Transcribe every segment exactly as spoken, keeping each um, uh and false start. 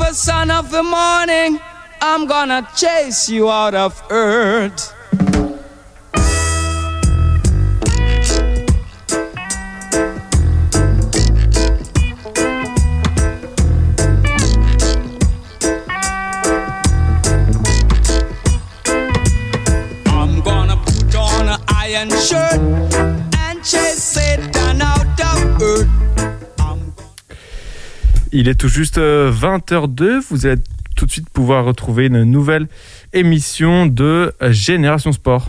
the son of the morning, I'm gonna chase you out of earth. I'm gonna put on an iron shirt and chase Satan out of earth. Il est tout juste vingt heures deux. Vous allez tout de suite pouvoir retrouver une nouvelle émission de Génération Sport.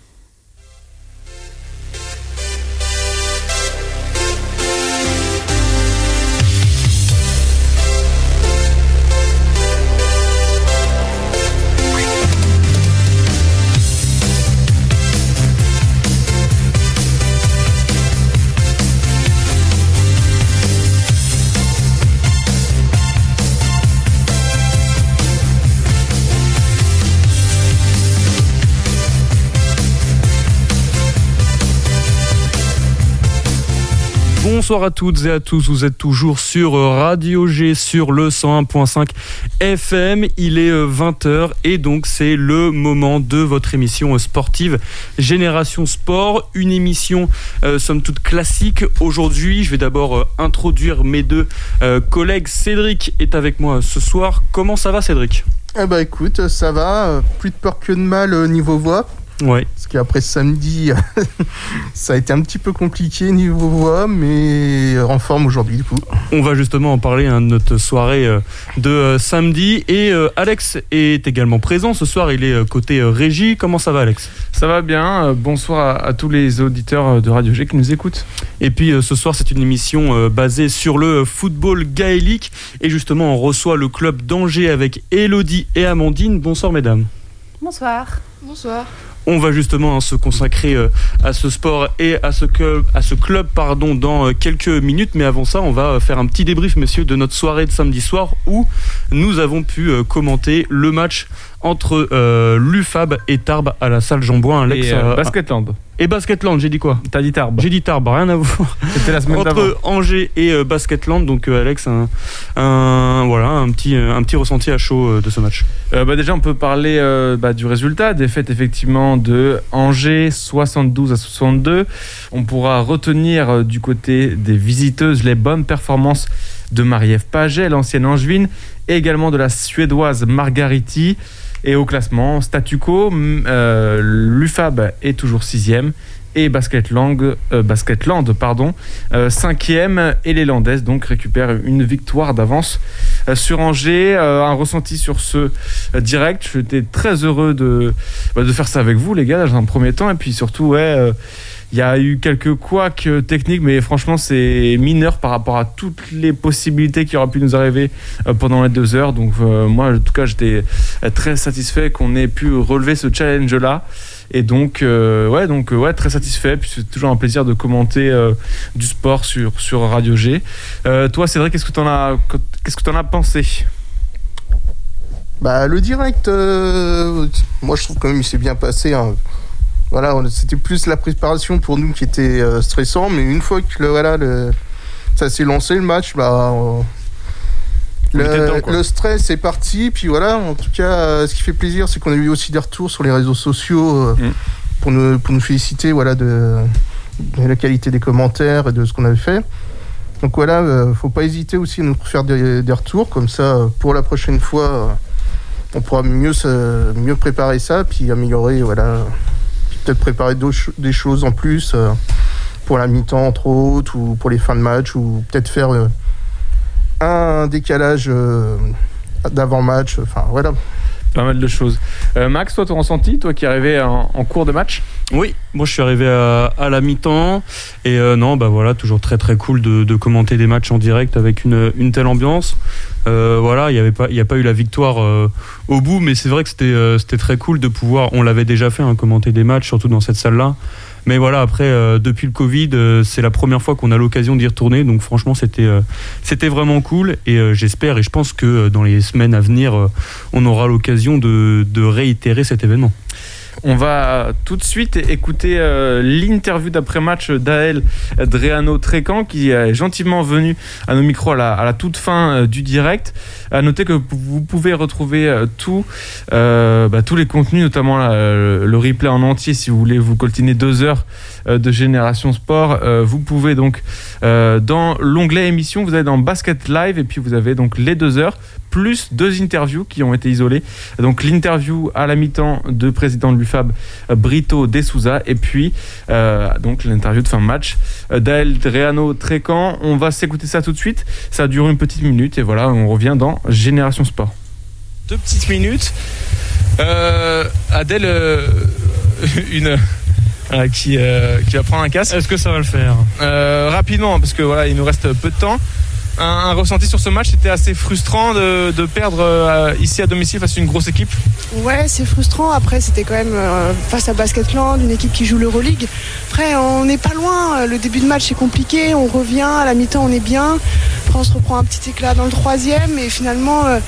Bonsoir à toutes et à tous, vous êtes toujours sur Radio G sur le cent un virgule cinq F M, il est vingt heures et donc c'est le moment de votre émission sportive Génération Sport, une émission euh, somme toute classique. Aujourd'hui, je vais d'abord euh, introduire mes deux euh, collègues. Cédric est avec moi ce soir. Comment ça va, Cédric ? Eh bah écoute, ça va, plus de peur que de mal au niveau voix. Ouais. Parce qu'après samedi, ça a été un petit peu compliqué niveau voix, mais en forme aujourd'hui du coup. On va justement en parler hein, de notre soirée euh, de euh, samedi. Et euh, Alex est également présent ce soir, il est euh, côté euh, régie. Comment ça va, Alex ? Ça va bien, euh, bonsoir à, à tous les auditeurs de Radio G qui nous écoutent. Et puis euh, ce soir, c'est une émission euh, basée sur le football gaélique. Et justement, on reçoit le club d'Angers avec Élodie et Amandine. Bonsoir, mesdames. Bonsoir. Bonsoir. On va justement hein, se consacrer euh, à ce sport et à ce club, à ce club pardon, dans euh, quelques minutes. Mais avant ça, on va faire un petit débrief, messieurs, de notre soirée de samedi soir où nous avons pu euh, commenter le match entre euh, l'U F A B et Tarbes à la salle Jean-Bouin. Et euh, Basketland. Et Basketland, j'ai dit quoi ? T'as dit Tarbes. J'ai dit Tarbes, rien à voir. C'était la semaine entre d'avant. Entre Angers et euh, Basketland, donc euh, Alex, un, un, voilà, un, petit, un petit ressenti à chaud euh, de ce match. Euh, bah déjà, on peut parler euh, bah, du résultat. Défaite effectivement de Angers, soixante-douze à soixante-deux. On pourra retenir euh, du côté des visiteuses les bonnes performances de Marie-Ève Paget, l'ancienne angevine, et également de la suédoise Margariti. Et au classement, statu quo, euh, l'U F A B est toujours sixième et Basketland, euh, Basketland pardon, euh, cinquième, et les Landaises donc récupèrent une victoire d'avance euh, sur Angers. Euh, un ressenti sur ce euh, direct, j'étais très heureux de, bah, de faire ça avec vous les gars dans un premier temps, et puis surtout ouais... Euh, il y a eu quelques couacs techniques, mais franchement, c'est mineur par rapport à toutes les possibilités qui auraient pu nous arriver pendant les deux heures. Donc, euh, moi, en tout cas, j'étais très satisfait qu'on ait pu relever ce challenge-là. Et donc, euh, ouais, donc, ouais, très satisfait. Puis c'est toujours un plaisir de commenter euh, du sport sur, sur Radio G. Euh, toi, Cédric, qu'est-ce que t'en as, qu'est-ce que t'en as pensé ? Bah, le direct, euh, moi, je trouve quand même qu'il s'est bien passé, hein. Voilà, c'était plus la préparation pour nous qui était euh, stressant, mais une fois que le, voilà, le, ça s'est lancé le match, bah, euh, le, temps, le stress est parti. Puis voilà, en tout cas, euh, ce qui fait plaisir, c'est qu'on a eu aussi des retours sur les réseaux sociaux euh, mmh. pour, nous, pour nous féliciter voilà, de, de la qualité des commentaires et de ce qu'on avait fait. Donc voilà, euh, faut pas hésiter aussi à nous faire des, des retours, comme ça, pour la prochaine fois, euh, on pourra mieux, se, mieux préparer ça, puis améliorer, voilà. Peut-être préparer des choses en plus euh, pour la mi-temps entre autres, ou pour les fins de match, ou peut-être faire euh, un décalage euh, d'avant-match, enfin voilà. Pas mal de choses. Euh, Max, toi, ton ressenti, toi qui es arrivé en, en cours de match ? Oui, moi je suis arrivé à, à la mi-temps et euh, non, bah voilà, toujours très très cool de, de commenter des matchs en direct avec une, une telle ambiance. Euh, voilà, il n'y avait pas, il y a pas eu la victoire euh, au bout, mais c'est vrai que c'était, euh, c'était très cool de pouvoir. On l'avait déjà fait, hein, commenter des matchs, surtout dans cette salle-là. Mais voilà, après, euh, depuis le Covid, euh, c'est la première fois qu'on a l'occasion d'y retourner. Donc franchement, c'était, euh, c'était vraiment cool. Et euh, j'espère et je pense que euh, dans les semaines à venir, euh, on aura l'occasion de, de réitérer cet événement. On va tout de suite écouter euh, l'interview d'après-match d'Aël Dréano-Trécan qui est gentiment venu à nos micros à la, à la toute fin euh, du direct. À noter que vous pouvez retrouver euh, tout, euh, bah, tous les contenus, notamment là, le, le replay en entier si vous voulez vous coltiner deux heures euh, de Génération Sport. Euh, vous pouvez donc euh, dans l'onglet émission, vous allez dans Basket Live et puis vous avez donc les deux heures plus deux interviews qui ont été isolées. Donc l'interview à la mi-temps de président de l'U F A B, Brito De Souza, et puis euh, donc l'interview de fin de match d'Aël Dréano-Trécan. On va s'écouter ça tout de suite. Ça dure une petite minute et voilà, on revient dans Génération Sport. Deux petites minutes. Euh, Adèle, euh, une euh, qui, euh, qui va prendre un casque. Est-ce que ça va le faire euh, Rapidement, parce que voilà, il nous reste peu de temps. Un, un ressenti sur ce match, c'était assez frustrant de, de perdre euh, ici à domicile face à une grosse équipe. Ouais, c'est frustrant. Après, c'était quand même euh, face à Basketland, une équipe qui joue l'Euroleague. Après, on n'est pas loin. Le début de match est compliqué. On revient. À la mi-temps, on est bien. Après, on se reprend un petit éclat dans le troisième. Et finalement, euh,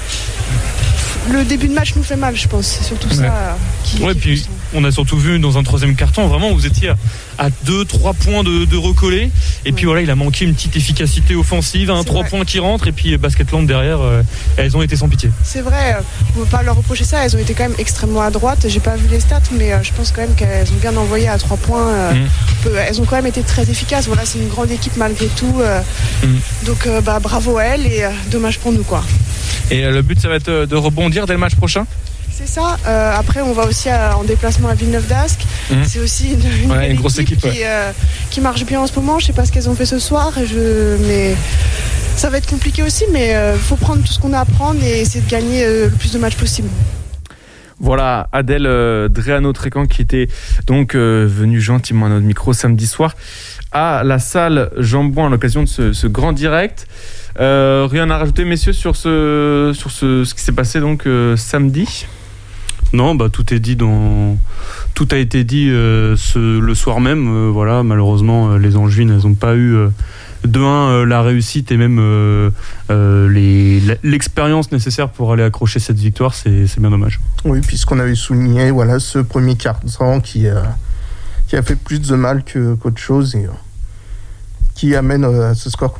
le début de match nous fait mal, je pense. C'est surtout ça ouais. euh, qui, ouais, qui puis frustrant. On a surtout vu dans un troisième carton, vraiment, vous étiez à deux trois points de, de recoller. Et puis ouais. voilà, il a manqué une petite efficacité offensive, un trois points qui rentrent. Et puis Basketland derrière, euh, elles ont été sans pitié. C'est vrai, on ne peut pas leur reprocher ça. Elles ont été quand même extrêmement à droite. J'ai pas vu les stats, mais euh, je pense quand même qu'elles ont bien envoyé à trois points. Euh, mmh. peu, elles ont quand même été très efficaces. Voilà, c'est une grande équipe malgré tout. Euh, mmh. Donc euh, bah, bravo à elles et euh, dommage pour nous, quoi. Et euh, le but, ça va être de rebondir dès le match prochain ? C'est ça. Euh, après, on va aussi à, en déplacement à Villeneuve d'Ascq. Mmh. C'est aussi une, une, ouais, une grosse équipe, équipe qui, ouais. euh, qui marche bien en ce moment. Je sais pas ce qu'elles ont fait ce soir. Je... Mais ça va être compliqué aussi. Mais il euh, faut prendre tout ce qu'on a à prendre et essayer de gagner euh, le plus de matchs possible. Voilà, Adèle euh, Dréano-Trécan qui était donc euh, venue gentiment à notre micro samedi soir à la salle Jean Bouin à l'occasion de ce, ce grand direct. Euh, rien à rajouter, messieurs, sur ce, sur ce, ce qui s'est passé donc euh, samedi ? Non, bah tout est dit dans, tout a été dit euh, ce, le soir même. Euh, voilà, malheureusement, euh, les Angevines, elles n'ont pas eu euh, de un euh, la réussite et même euh, euh, les, l'expérience nécessaire pour aller accrocher cette victoire. C'est, c'est bien dommage. Oui, puisqu'on avait souligné, voilà, ce premier quart-temps qui euh, qui a fait plus de mal que, qu'autre chose et euh, qui amène euh, à ce score.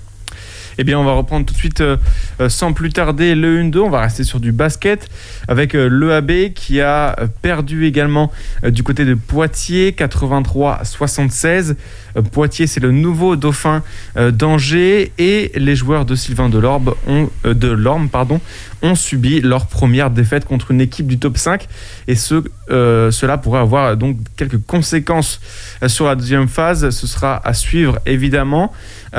Eh bien, on va reprendre tout de suite, euh, sans plus tarder, le un deux. On va rester sur du basket avec euh, l'E A B qui a perdu également euh, du côté de Poitiers, quatre-vingt-trois à soixante-seize. Euh, Poitiers, c'est le nouveau dauphin euh, d'Angers et les joueurs de Sylvain Delorme ont, euh, de Lorme, pardon, ont subi leur première défaite contre une équipe du top cinq. Et ce, euh, cela pourrait avoir donc quelques conséquences euh, sur la deuxième phase. Ce sera à suivre, évidemment.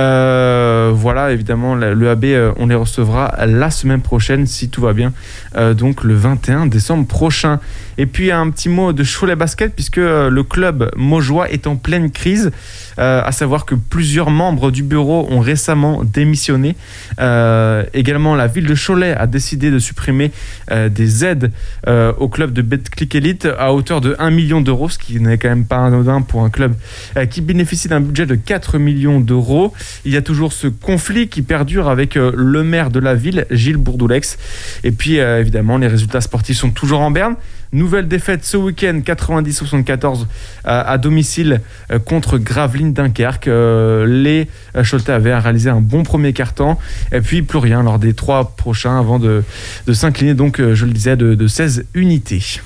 Euh, voilà, évidemment, l'E A B, euh, on les recevra la semaine prochaine, si tout va bien, euh, donc le vingt et un décembre prochain. Et puis, un petit mot de Cholet Basket, puisque euh, le club Maugeois est en pleine crise, euh, à savoir que plusieurs membres du bureau ont récemment démissionné. Euh, également, la ville de Cholet a décidé de supprimer euh, des aides euh, au club de Betclic Elite à hauteur de un million d'euros, ce qui n'est quand même pas anodin pour un club euh, qui bénéficie d'un budget de quatre millions d'euros. Il y a toujours ce conflit qui perdure avec euh, le maire de la ville, Gilles Bourdoulex. Et puis, euh, évidemment, les résultats sportifs sont toujours en berne. Nouvelle défaite ce week-end, quatre-vingt-dix à soixante-quatorze euh, à domicile euh, contre Gravelines Dunkerque. Euh, les euh, Choletais avaient réalisé un bon premier quart-temps. Et puis, plus rien lors des trois prochains avant de, de s'incliner, donc, euh, je le disais, de, de seize unités.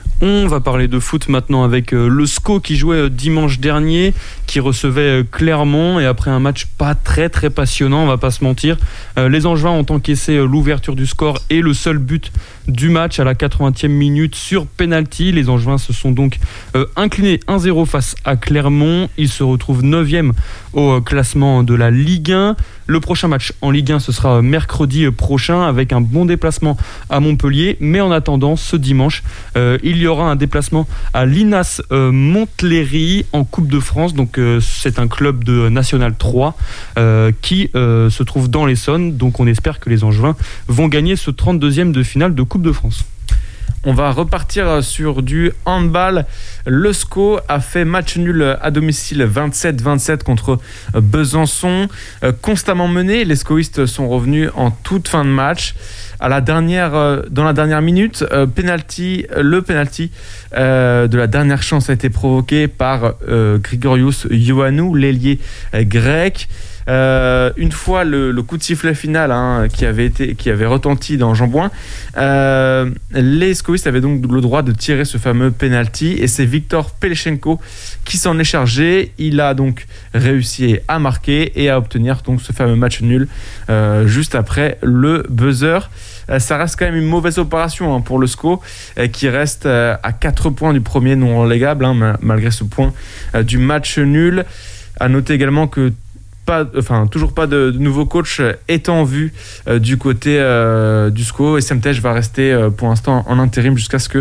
On va parler de foot maintenant avec euh, le S C O qui jouait euh, dimanche dernier, qui recevait euh, Clermont, et après un match pas très très passionnant, on va pas se mentir, euh, les Angevins ont encaissé euh, l'ouverture du score et le seul but du match à la quatre-vingtième minute sur penalty. Les Angevins se sont donc euh, inclinés un zéro face à Clermont. Ils se retrouvent neuvième au euh, classement de la Ligue un. Le prochain match en Ligue un, ce sera mercredi prochain avec un bon déplacement à Montpellier. Mais en attendant, ce dimanche, euh, il y aura un déplacement à l'I N A S euh, Montlhéry en Coupe de France. Donc euh, c'est un club de National trois euh, qui euh, se trouve dans l'Essonne. Donc on espère que les Angevins vont gagner ce trente-deuxième de finale de Coupe de France. On va repartir sur du handball. Le S C O a fait match nul à domicile vingt-sept vingt-sept contre Besançon. Constamment mené, les SCOistes sont revenus en toute fin de match. À la dernière, dans la dernière minute, penalty, le penalty euh, de la dernière chance a été provoqué par euh, Grigorius Ioannou, l'ailier grec. Euh, une fois le, le coup de sifflet final hein, qui, avait été, qui avait retenti dans Jean-Bouin, euh, les SCOistes avaient donc le droit de tirer ce fameux penalty et c'est Victor Pelechenko qui s'en est chargé. Il a donc réussi à marquer et à obtenir donc ce fameux match nul euh, juste après le buzzer. Euh, ça reste quand même une mauvaise opération hein, pour le S C O euh, qui reste euh, à quatre points du premier non relégable hein, malgré ce point euh, du match nul. À noter également que Pas, enfin, toujours pas de, de nouveau coach est en vue euh, du côté euh, du S C O et Semtej va rester euh, pour l'instant en intérim jusqu'à ce que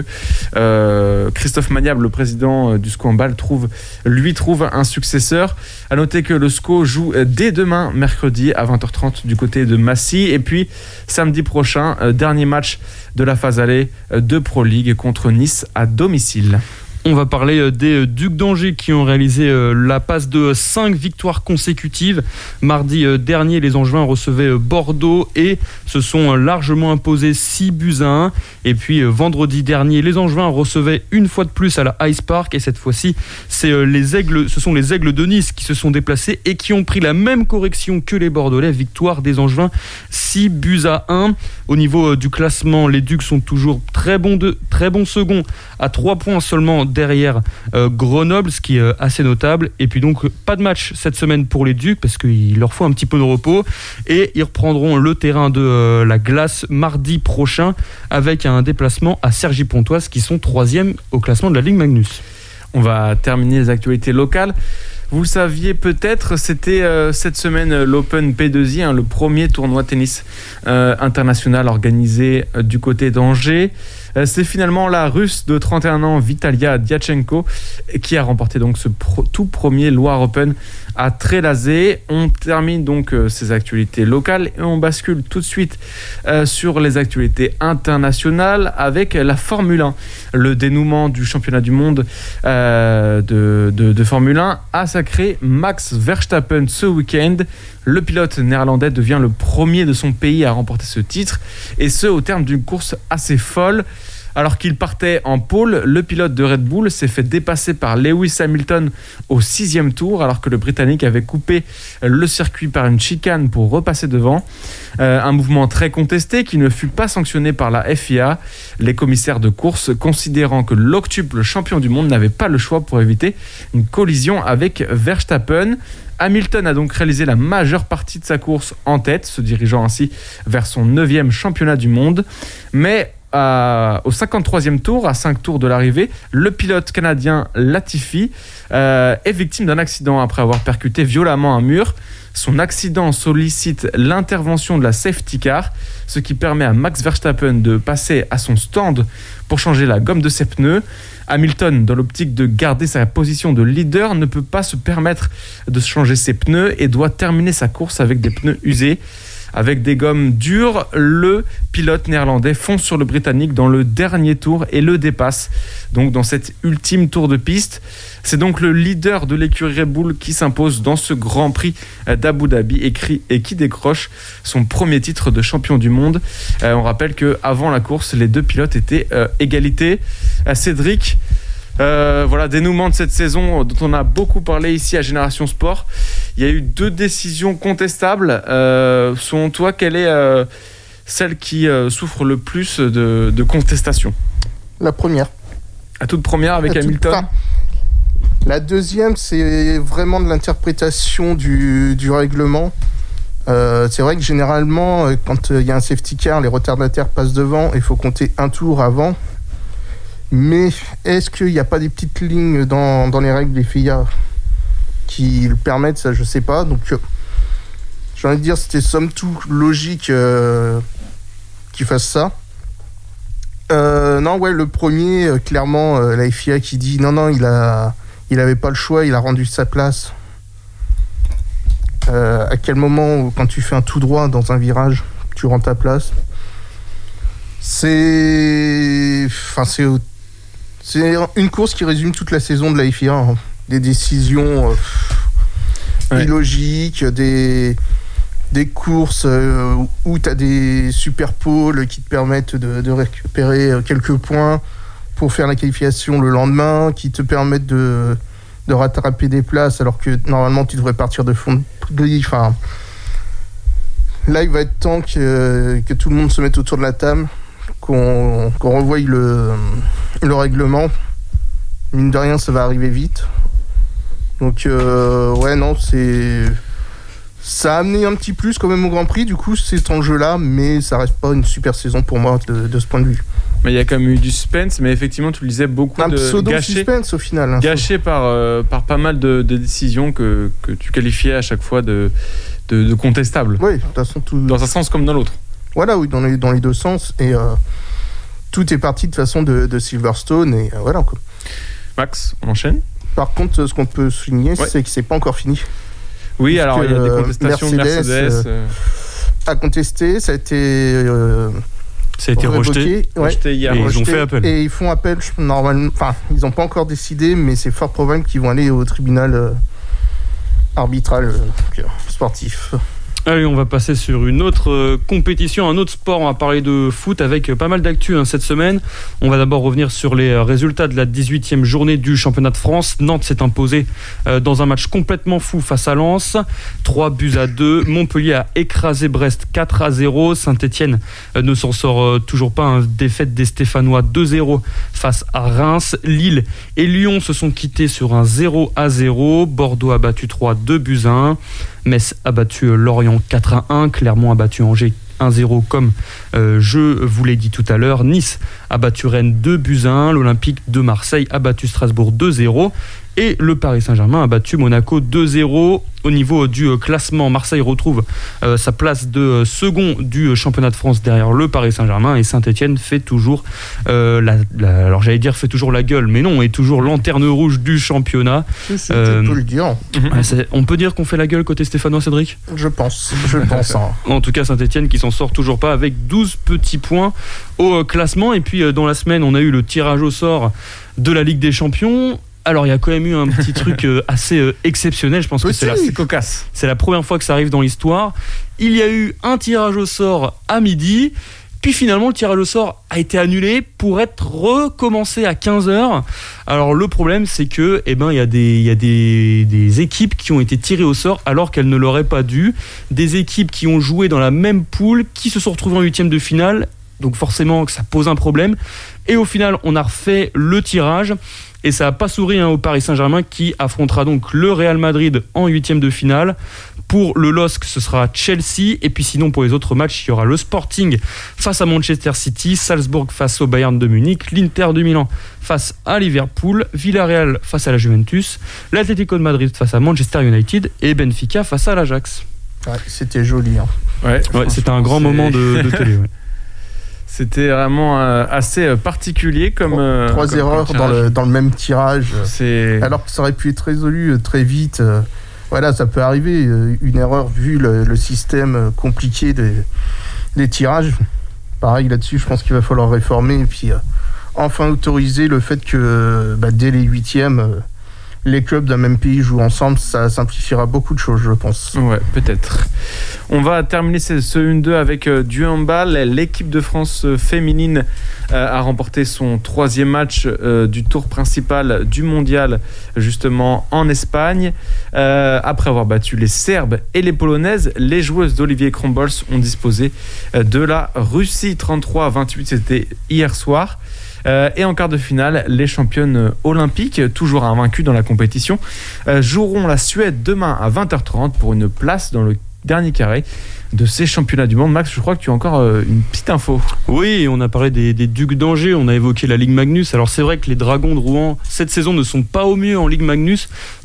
euh, Christophe Maniable, le président euh, du S C O handball, trouve, lui trouve un successeur. À noter que le S C O joue dès demain, mercredi à vingt heures trente du côté de Massy et puis samedi prochain, euh, dernier match de la phase aller euh, de Pro League contre Nice à domicile. On va parler des Ducs d'Angers qui ont réalisé la passe de cinq victoires consécutives. Mardi dernier, les Angevins recevaient Bordeaux et se sont largement imposés six buts à un. Et puis vendredi dernier, les Angevins recevaient une fois de plus à la Ice Park. Et cette fois-ci, c'est les aigles, ce sont les Aigles de Nice qui se sont déplacés et qui ont pris la même correction que les Bordelais. Victoire des Angevins, six buts à un. Au niveau du classement, les Ducs sont toujours très bons, de, très bons seconds à trois points seulement derrière euh, Grenoble, ce qui est euh, assez notable. Et puis donc pas de match cette semaine pour les Ducs parce qu'il leur faut un petit peu de repos et ils reprendront le terrain de euh, la glace mardi prochain avec un déplacement à Cergy-Pontoise qui sont troisième au classement de la Ligue Magnus. On va terminer les actualités locales. Vous le saviez peut-être, c'était euh, cette semaine l'Open P deux I, hein, le premier tournoi tennis euh, international organisé euh, du côté d'Angers. Euh, c'est finalement la Russe de trente et un ans, Vitalia Diatchenko, qui a remporté donc ce pro- tout premier Loire Open à Trélazé. On termine donc euh, ces actualités locales et on bascule tout de suite euh, sur les actualités internationales avec la Formule un. Le dénouement du championnat du monde euh, de, de, de Formule un a sacré Max Verstappen ce week-end. Le pilote néerlandais devient le premier de son pays à remporter ce titre et ce au terme d'une course assez folle. Alors qu'il partait en pole, le pilote de Red Bull s'est fait dépasser par Lewis Hamilton au sixième tour, alors que le Britannique avait coupé le circuit par une chicane pour repasser devant. Euh, un mouvement très contesté qui ne fut pas sanctionné par la F I A. Les commissaires de course considérant que l'octuple champion du monde n'avait pas le choix pour éviter une collision avec Verstappen. Hamilton a donc réalisé la majeure partie de sa course en tête, se dirigeant ainsi vers son neuvième championnat du monde. Mais à, au cinquante-troisième tour, à cinq tours de l'arrivée, le pilote canadien Latifi euh, est victime d'un accident après avoir percuté violemment un mur. Son accident sollicite l'intervention de la safety car, ce qui permet à Max Verstappen de passer à son stand pour changer la gomme de ses pneus. Hamilton, dans l'optique de garder sa position de leader, ne peut pas se permettre de changer ses pneus et doit terminer sa course avec des pneus usés. Avec des gommes dures, le pilote néerlandais fonce sur le Britannique dans le dernier tour et le dépasse. Donc dans cet ultime tour de piste, c'est donc le leader de l'écurie Red Bull qui s'impose dans ce Grand Prix d'Abu Dhabi et qui décroche son premier titre de champion du monde. Euh, on rappelle qu'avant la course, les deux pilotes étaient euh, égalité. Euh, Cédric, Euh, voilà, dénouement de cette saison dont on a beaucoup parlé ici à Génération Sport. Il y a eu deux décisions contestables. Euh, selon toi, quelle est euh, celle qui euh, souffre le plus de, de contestation ? La première. La toute première avec la Hamilton. Enfin, la deuxième, c'est vraiment de l'interprétation du, du règlement. Euh, c'est vrai que généralement, quand il y a un safety car, les retardataires passent devant et il faut compter un tour avant. Mais est-ce qu'il n'y a pas des petites lignes dans, dans les règles des F I A qui le permettent, ça je sais pas. Donc euh, j'ai envie de dire c'était somme toute logique euh, qu'ils fassent ça. Euh, non ouais le premier euh, clairement euh, la F I A qui dit non non il a il avait pas le choix, il a rendu sa place. Euh, à quel moment quand tu fais un tout droit dans un virage tu rends ta place? C'est, enfin c'est, c'est une course qui résume toute la saison de la F I A. Hein. Des décisions euh, ouais. illogiques, des des courses euh, où tu as des super pôles qui te permettent de, de récupérer quelques points pour faire la qualification le lendemain, qui te permettent de, de rattraper des places alors que normalement tu devrais partir de fond de grille. Enfin, là, il va être temps que, que tout le monde se mette autour de la table, qu'on, qu'on revoie le, le règlement. Mine de rien, ça va arriver vite. Donc, euh, ouais, non, c'est... Ça a amené un petit plus quand même au Grand Prix, du coup, cet enjeu-là, mais ça reste pas une super saison pour moi de, de ce point de vue. Mais il y a quand même eu du suspense, mais effectivement, tu le disais, beaucoup un de pseudo gâché, suspense au final. Hein, gâché par, euh, par pas mal de, de décisions que, que tu qualifiais à chaque fois de, de, de contestables. Oui, de toute façon, tout... Dans un sens comme dans l'autre. Voilà, oui, dans les, dans les deux sens. Et euh, tout est parti de façon de, de Silverstone, et euh, voilà. Quoi. Max, on enchaîne. Par contre, ce qu'on peut souligner, ouais. c'est que c'est pas encore fini. Oui, alors il y a des contestations Mercedes, de Mercedes. Euh, a contesté, ça a été. Euh, ça a été rejeté. Ouais. rejeté hier. Et rejeté, ils ont fait appel. Et ils font appel, normalement. Enfin, ils n'ont pas encore décidé, mais c'est fort probable qu'ils vont aller au tribunal euh, arbitral euh, sportif. Allez, on va passer sur une autre euh, compétition, un autre sport. On va parler de foot avec euh, pas mal d'actu hein, cette semaine. On va d'abord revenir sur les euh, résultats de la dix-huitième journée du championnat de France. Nantes s'est imposé euh, dans un match complètement fou face à Lens. trois buts à deux. Montpellier a écrasé Brest quatre à zéro. Saint-Etienne euh, ne s'en sort euh, toujours pas. Hein, défaite des Stéphanois deux zéro face à Reims. Lille et Lyon se sont quittés sur un zéro à zéro. Bordeaux a battu trois, deux buts à un. Metz a battu Lorient quatre à un, Clermont a battu Angers un zéro comme euh, je vous l'ai dit tout à l'heure. Nice a battu Rennes deux buts à un, l'Olympique de Marseille a battu Strasbourg deux zéro et le Paris Saint-Germain a battu Monaco deux zéro. Au niveau du classement, Marseille retrouve euh, sa place de second du championnat de France derrière le Paris Saint-Germain et Saint-Etienne fait toujours euh, la, la, alors j'allais dire fait toujours la gueule, mais non, est toujours lanterne rouge du championnat. C'est, euh, tu peux le dire. C'est, on peut dire qu'on fait la gueule côté stéphanois, Cédric ? Je pense, je pense. Hein. En tout cas, Saint-Etienne qui s'en sort toujours pas avec douze petits points au classement. Et puis dans la semaine, on a eu le tirage au sort de la Ligue des Champions. Alors, il y a quand même eu un petit truc euh, assez euh, exceptionnel. Je pense Petit. que c'est la, c'est cocasse. C'est la première fois que ça arrive dans l'histoire. Il y a eu un tirage au sort à midi. Puis finalement, le tirage au sort a été annulé pour être recommencé à quinze heures. Alors, le problème, c'est que, eh ben, il y a des, il y a des, des équipes qui ont été tirées au sort alors qu'elles ne l'auraient pas dû. Des équipes qui ont joué dans la même poule, qui se sont retrouvées en huitième de finale. Donc, forcément, que ça pose un problème. Et au final, on a refait le tirage. Et ça n'a pas souri hein, au Paris Saint-Germain qui affrontera donc le Real Madrid en huitième de finale. Pour le L O S C, ce sera Chelsea. Et puis sinon, pour les autres matchs, il y aura le Sporting face à Manchester City, Salzbourg face au Bayern de Munich, l'Inter de Milan face à Liverpool, Villarreal face à la Juventus, l'Atlético de Madrid face à Manchester United et Benfica face à l'Ajax. Ouais, c'était joli. Hein. Ouais, ouais, c'était un grand c'est... moment de, de télé. Ouais. C'était vraiment euh, assez particulier comme euh, trois comme, erreurs comme dans, le, dans le même tirage. C'est... Alors que ça aurait pu être résolu très vite. Voilà, ça peut arriver. Une erreur vu le, le système compliqué des, des tirages. Pareil là-dessus, je pense qu'il va falloir réformer et puis euh, enfin autoriser le fait que bah, dès les huitièmes, euh, les clubs d'un même pays jouent ensemble. Ça simplifiera beaucoup de choses, je pense. Ouais, peut-être. On va terminer ce, ce un deux avec euh, du handball. L'équipe de France euh, féminine euh, a remporté son troisième match euh, du tour principal du mondial, justement en Espagne. Euh, après avoir battu les Serbes et les Polonaises, les joueuses d'Olivier Krombols ont disposé euh, de la Russie trente-trois à vingt-huit. C'était hier soir. Euh, et en quart de finale, les championnes olympiques, toujours invaincues dans la compétition, euh, joueront la Suède demain à vingt heures trente pour une place dans le dernier carré de ces championnats du monde. Max, je crois que tu as encore euh, une petite info. Oui, on a parlé des, des Ducs d'Angers, on a évoqué la Ligue Magnus. Alors c'est vrai que les Dragons de Rouen, cette saison, ne sont pas au mieux en Ligue Magnus.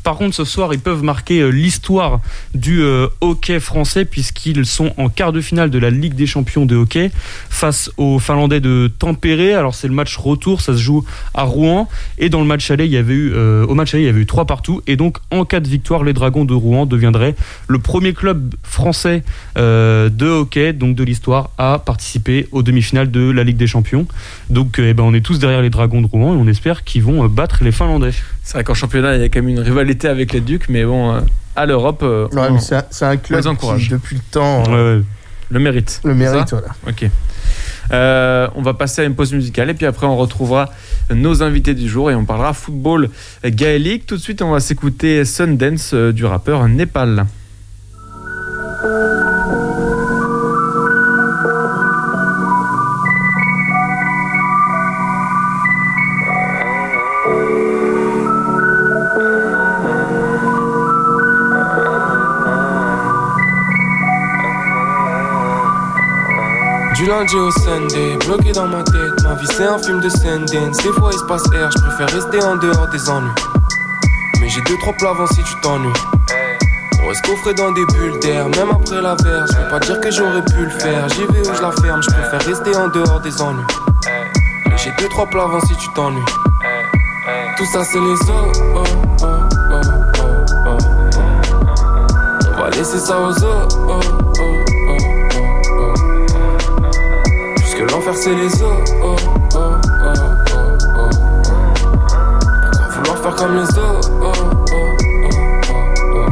Par contre, ce soir, ils peuvent marquer euh, l'histoire du euh, hockey français puisqu'ils sont en quart de finale de la Ligue des champions de hockey face aux Finlandais de Tampere. Alors c'est le match retour, ça se joue à Rouen et dans le match aller, il y avait eu euh, au match aller, il y avait eu trois partout et donc en cas de victoire, les Dragons de Rouen deviendraient le premier club français euh, de hockey, donc de l'histoire, à participer aux demi-finales de la Ligue des champions. Donc euh, eh ben, on est tous derrière les Dragons de Rouen et on espère qu'ils vont euh, battre les Finlandais. C'est vrai qu'en championnat, il y a quand même une rivalité avec les Ducs, mais bon, euh, à l'Europe, euh, ouais, on, mais c'est, un, c'est un club qui, depuis le temps, ouais, ouais. le mérite. Le mérite, voilà. Ok. Euh, on va passer à une pause musicale et puis après on retrouvera nos invités du jour et on parlera football gaélique. Tout de suite, on va s'écouter Sundance euh, du rappeur Népal. Du lundi au Sunday, bloqué dans ma tête, ma vie c'est un film de Sundance. Des fois il se passe R, je préfère rester en dehors des ennuis. Mais j'ai deux trois plats avant si tu t'ennuies. On reste coffré dans des bulles d'air, même après la verre. Je veux pas dire que j'aurais pu le faire, j'y vais où je la ferme. Je préfère rester en dehors des ennuis. Mais j'ai deux trois plats avant si tu t'ennuies. Tout ça c'est les os, oh, oh, oh, oh, oh. On va laisser ça aux os, oh, oh, oh. L'enfer c'est les os, oh, oh, oh, oh, oh. Pourquoi vouloir faire comme les os, oh, oh, oh, oh,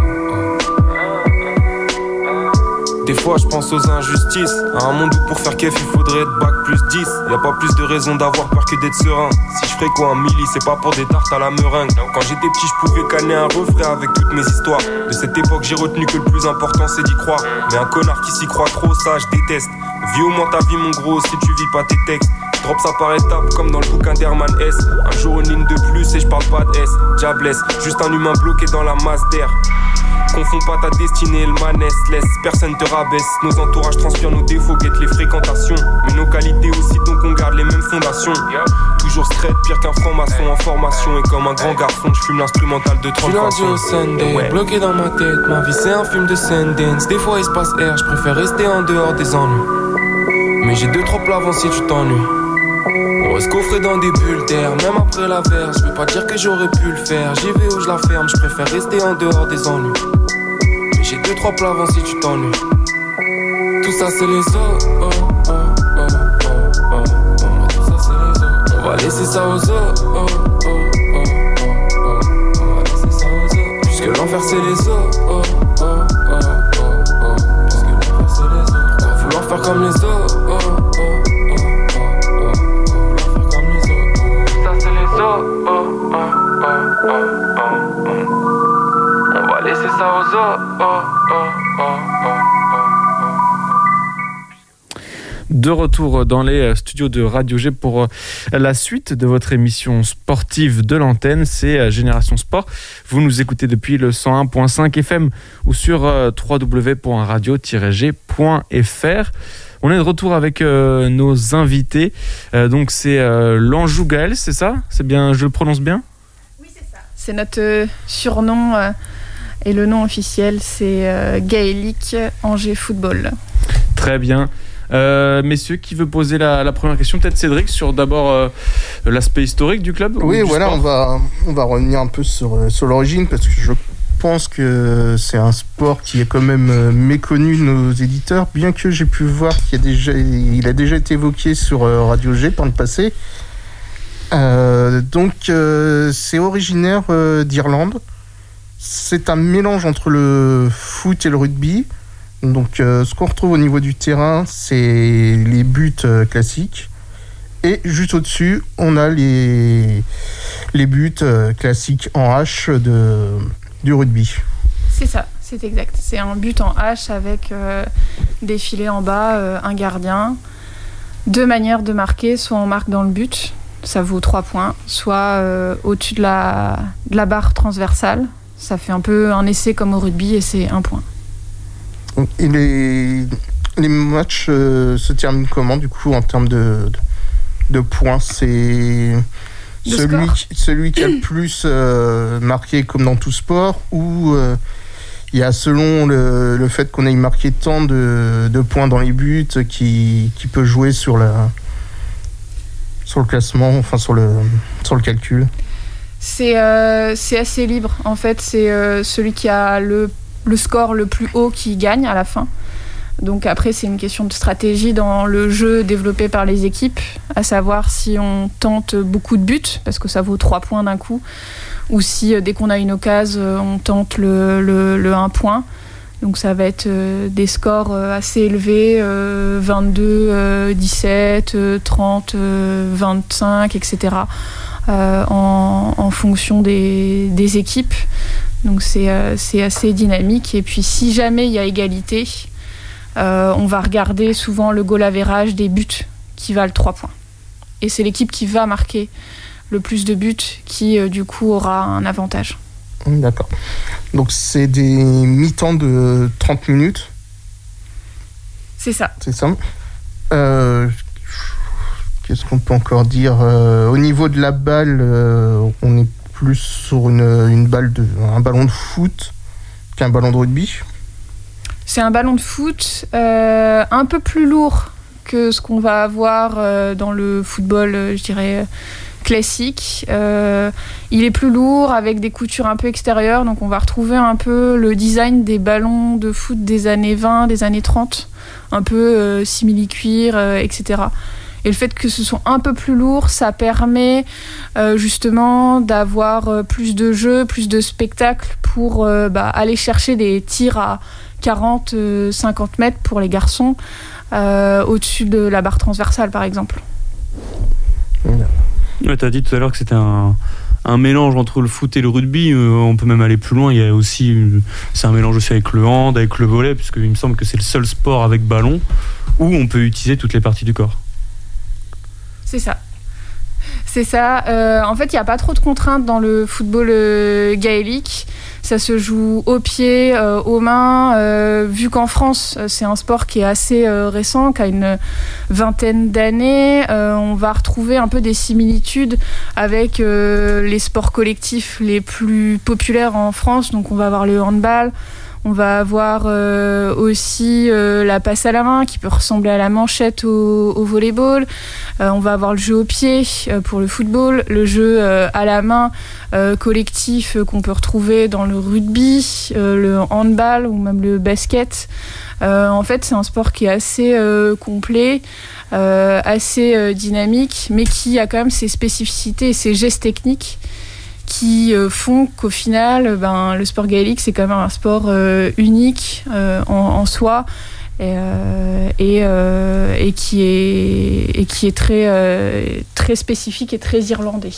oh. Des fois je pense aux injustices. À un monde où pour faire kef il faudrait être bac plus dix. Y'a pas plus de raison d'avoir peur que d'être serein. Si je ferais quoi un milli, c'est pas pour des tartes à la meringue. Quand j'étais petit je pouvais canner un refrain avec toutes mes histoires. De cette époque j'ai retenu que le plus important c'est d'y croire. Mais un connard qui s'y croit trop, ça je déteste. Vis au moins ta vie mon gros si tu vis pas tes textes. Drop ça par étapes comme dans le bouquin d'Herman S. Un jour une ligne de plus et je parle pas de S. Diablesse, juste un humain bloqué dans la masse d'air. Confonds pas ta destinée et le manès. Laisse, personne te rabaisse. Nos entourages transpirent nos défauts, guettent les fréquentations. Mais nos qualités aussi, donc on garde les mêmes fondations. Toujours straight, pire qu'un franc-maçon en formation. Et comme un grand garçon, je fume l'instrumental de trente façons. Du lundi au Sunday, ouais. Bloqué dans ma tête. Ma vie c'est un film de Sundance. Des fois il se passe R, je préfère rester en dehors des ennuis. Mais j'ai deux trois plats avant si tu t'ennuies. On reste coffré dans des bulles d'air, même après la verre. Je veux pas dire que j'aurais pu le faire. J'y vais où je la ferme, je préfère rester en dehors des ennuis. Mais j'ai deux trois plats avant si tu t'ennuies. Tout ça c'est les os, oh, oh, oh, oh, oh, oh. Tout ça c'est les os. On va laisser ça aux os, oh, oh, oh, oh, oh. On va laisser ça aux os. Puisque l'enfer c'est les os, oh, oh, oh, oh, oh. Puisque l'enfer c'est les os. Pourquoi vouloir faire comme les os, oh, oh, oh, oh, oh. Oh, oh, oh, oh, oh, oh. On va laisser ça aux os, oh, oh, oh, oh, oh. De retour dans les studios de Radio G pour la suite de votre émission sportive de l'antenne, c'est Génération Sport. Vous nous écoutez depuis le cent un virgule cinq F M ou sur w w w point radio tiret g point f r. On est de retour avec euh, nos invités. Euh, donc c'est euh, l'Anjou Gaël, c'est ça ? C'est bien, je le prononce bien ? Oui, c'est ça. C'est notre euh, surnom euh, et le nom officiel, c'est euh, Gaélique Angers Football. Très bien. Euh, messieurs, qui veut poser la, la première question ? Peut-être Cédric, sur d'abord euh, l'aspect historique du club ? Oui, du voilà, sport. on va, on va revenir un peu sur, sur l'origine parce que je Je pense que c'est un sport qui est quand même méconnu de nos éditeurs, bien que j'ai pu voir qu'il a déjà, il a déjà été évoqué sur Radio G par le passé. Euh, donc, euh, c'est originaire euh, d'Irlande. C'est un mélange entre le foot et le rugby. Donc, euh, ce qu'on retrouve au niveau du terrain, c'est les buts euh, classiques. Et juste au-dessus, on a les, les buts euh, classiques en H de... du rugby. C'est ça, c'est exact. C'est un but en H avec euh, des filets en bas, euh, un gardien. Deux manières de marquer, soit on marque dans le but, ça vaut trois points, soit euh, au-dessus de la, de la barre transversale, ça fait un peu un essai comme au rugby et c'est un point. Et les, les matchs euh, se terminent comment du coup en termes de, de, de points ? C'est De celui, score. qui, celui qui a le plus euh, marqué comme dans tout sport, ou euh, il y a selon le, le fait qu'on ait marqué tant de, de points dans les buts qui, qui peut jouer sur, la, sur le classement, enfin sur le, sur le calcul. C'est, euh, c'est assez libre. En fait, c'est euh, celui qui a le, le score le plus haut qui gagne à la fin. Donc après, c'est une question de stratégie dans le jeu développé par les équipes, à savoir si on tente beaucoup de buts, parce que ça vaut trois points d'un coup, ou si euh, dès qu'on a une occasion, on tente le, le, le un point. Donc ça va être euh, des scores euh, assez élevés, euh, vingt-deux, euh, dix-sept, euh, trente, euh, vingt-cinq, et cetera, euh, en, en fonction des, des équipes. Donc c'est, euh, c'est assez dynamique. Et puis si jamais il y a égalité, euh, on va regarder souvent le goal average des buts qui valent trois points. Et c'est l'équipe qui va marquer le plus de buts qui, euh, du coup, aura un avantage. D'accord. Donc c'est des mi-temps de trente minutes. C'est ça. C'est ça. Euh, qu'est-ce qu'on peut encore dire euh, Au niveau de la balle, euh, on est plus sur une, une balle de, un ballon de foot qu'un ballon de rugby. C'est un ballon de foot euh, un peu plus lourd que ce qu'on va avoir euh, dans le football, euh, je dirais, classique. Euh, il est plus lourd avec des coutures un peu extérieures, donc on va retrouver un peu le design des ballons de foot des années vingt, des années trente, un peu euh, simili-cuir, euh, et cetera. Et le fait que ce soit un peu plus lourd, ça permet euh, justement d'avoir euh, plus de jeux, plus de spectacles pour euh, bah, aller chercher des tirs à quarante, cinquante mètres pour les garçons, euh, au-dessus de la barre transversale par exemple. Ouais, tu as dit tout à l'heure que c'était un, un mélange entre le foot et le rugby. Euh, on peut même aller plus loin. Il y a aussi, une, c'est un mélange aussi avec le hand, avec le volley, puisqu'il me semble que c'est le seul sport avec ballon où on peut utiliser toutes les parties du corps. C'est ça. C'est ça. Euh, en fait, il n'y a pas trop de contraintes dans le football euh, gaélique. Ça se joue aux pieds, euh, aux mains. Euh, vu qu'en France, c'est un sport qui est assez euh, récent, qui a une vingtaine d'années, euh, on va retrouver un peu des similitudes avec euh, les sports collectifs les plus populaires en France. Donc, on va avoir le handball. On va avoir euh, aussi euh, la passe à la main qui peut ressembler à la manchette au, au volleyball. Euh, on va avoir le jeu au pied euh, pour le football, le jeu euh, à la main euh, collectif euh, qu'on peut retrouver dans le rugby, euh, le handball ou même le basket. Euh, en fait, c'est un sport qui est assez euh, complet, euh, assez euh, dynamique, mais qui a quand même ses spécificités et ses gestes techniques qui euh, font qu'au final, ben, le sport gaélique, c'est quand même un sport euh, unique euh, en, en soi et, euh, et, euh, et, qui est, et qui est très, euh, très spécifique et très irlandais.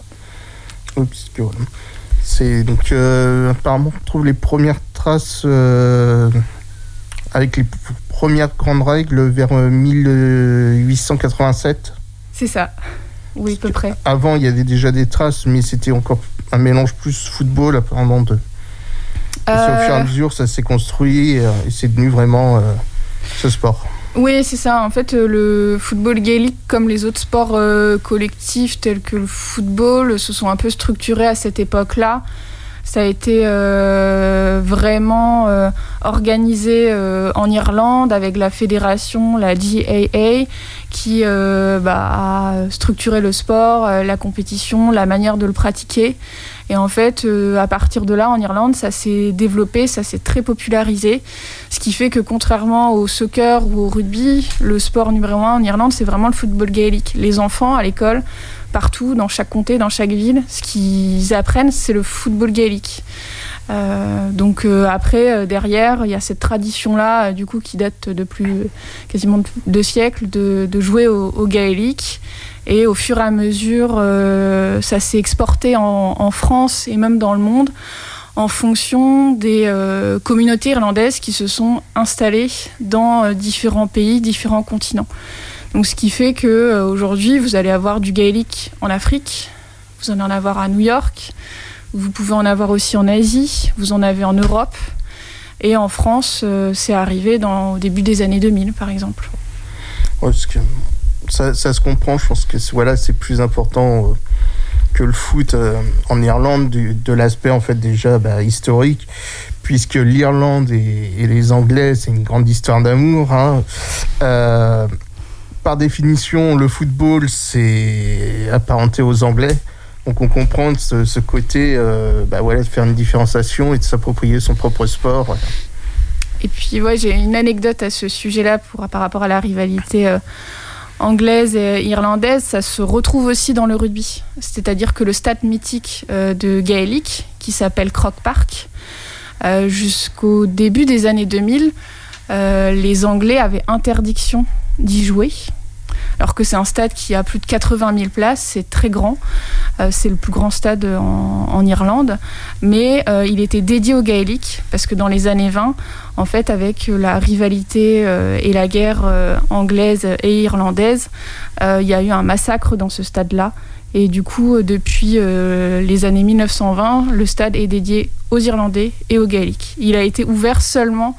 Oui, puisque, voilà. C'est, donc, euh, apparemment, on trouve les premières traces euh, avec les p- premières grandes règles vers euh, mille huit cent quatre-vingt-sept. C'est ça. Oui, à peu près. Avant, il y avait déjà des traces, mais c'était encore un mélange plus football, apparemment. De... Euh... Au fur et à mesure, ça s'est construit et, et c'est devenu vraiment euh, ce sport. Oui, c'est ça. En fait, le football gaélique, comme les autres sports euh, collectifs tels que le football, se sont un peu structurés à cette époque-là. Ça a été euh, vraiment euh, organisé euh, en Irlande avec la fédération, la G A A, qui euh, bah, a structuré le sport, euh, la compétition, la manière de le pratiquer. Et en fait, euh, à partir de là, en Irlande, ça s'est développé, ça s'est très popularisé. Ce qui fait que contrairement au soccer ou au rugby, le sport numéro un en Irlande, c'est vraiment le football gaélique. Les enfants, à l'école, partout, dans chaque comté, dans chaque ville, ce qu'ils apprennent, c'est le football gaélique. Euh, donc euh, après, euh, derrière, il y a cette tradition-là, euh, du coup, qui date de plus quasiment de deux siècles, de, de jouer au, au gaélique. Et au fur et à mesure, euh, ça s'est exporté en, en France et même dans le monde en fonction des euh, communautés irlandaises qui se sont installées dans euh, différents pays, différents continents. Donc, ce qui fait qu'aujourd'hui, vous allez avoir du gaélique en Afrique, vous allez en avoir à New York, vous pouvez en avoir aussi en Asie, vous en avez en Europe. Et en France, euh, c'est arrivé dans, au début des années deux mille, par exemple. Ouais, parce que ça, ça se comprend, je pense que c'est, voilà, c'est plus important euh, que le foot euh, en Irlande, du, de l'aspect en fait déjà bah, historique, puisque l'Irlande et, et les Anglais, c'est une grande histoire d'amour. Hein. Euh, par définition, le football, c'est apparenté aux Anglais. Donc on comprend ce, ce côté euh, bah, voilà, de faire une différenciation et de s'approprier son propre sport. Voilà. Et puis, ouais, j'ai une anecdote à ce sujet-là pour, par rapport à la rivalité euh, anglaise et irlandaise. Ça se retrouve aussi dans le rugby. C'est-à-dire que le stade mythique euh, de Gaelic, qui s'appelle Croke Park, euh, jusqu'au début des années deux mille, euh, les Anglais avaient interdiction d'y jouer. Alors que c'est un stade qui a plus de quatre-vingt mille places, c'est très grand, euh, c'est le plus grand stade en, en Irlande, mais euh, il était dédié au gaélique, parce que dans les années vingt, en fait, avec la rivalité euh, et la guerre euh, anglaise et irlandaise, euh, il y a eu un massacre dans ce stade-là, et du coup, depuis euh, les années mille neuf cent vingt, le stade est dédié aux Irlandais et au gaélique. Il a été ouvert seulement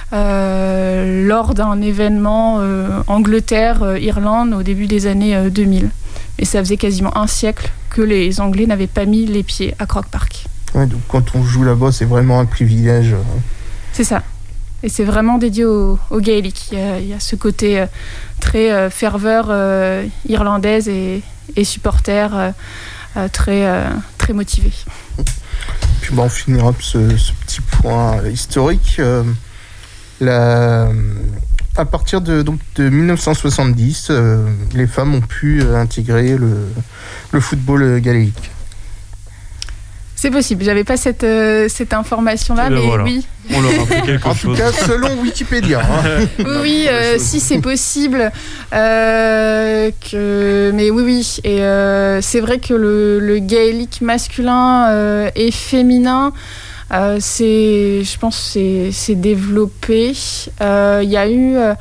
Euh, lors d'un événement euh, Angleterre-Irlande au début des années euh, deux mille. Et ça faisait quasiment un siècle que les Anglais n'avaient pas mis les pieds à Croke Park. Ouais, donc quand on joue là-bas, c'est vraiment un privilège. C'est ça. Et c'est vraiment dédié au, au gaélique. Il y a, il y a ce côté euh, très euh, ferveur euh, irlandaise et, et supporters euh, euh, très, euh, très motivés. Puis bon, on finira ce, ce petit point historique. Euh... La... À partir de, donc, de dix-neuf cent soixante-dix, euh, les femmes ont pu euh, intégrer le, le football gaélique. C'est possible, j'avais pas cette, euh, cette information-là, ben mais voilà. oui. On leur a appris quelque en chose. tout cas, selon Wikipédia. Hein. Oui, oui euh, si c'est possible. Euh, que... Mais oui, oui. Et euh, c'est vrai que le, le gaélique masculin euh, et féminin, Euh, c'est, je pense, c'est, c'est développé. Il euh, y a eu euh,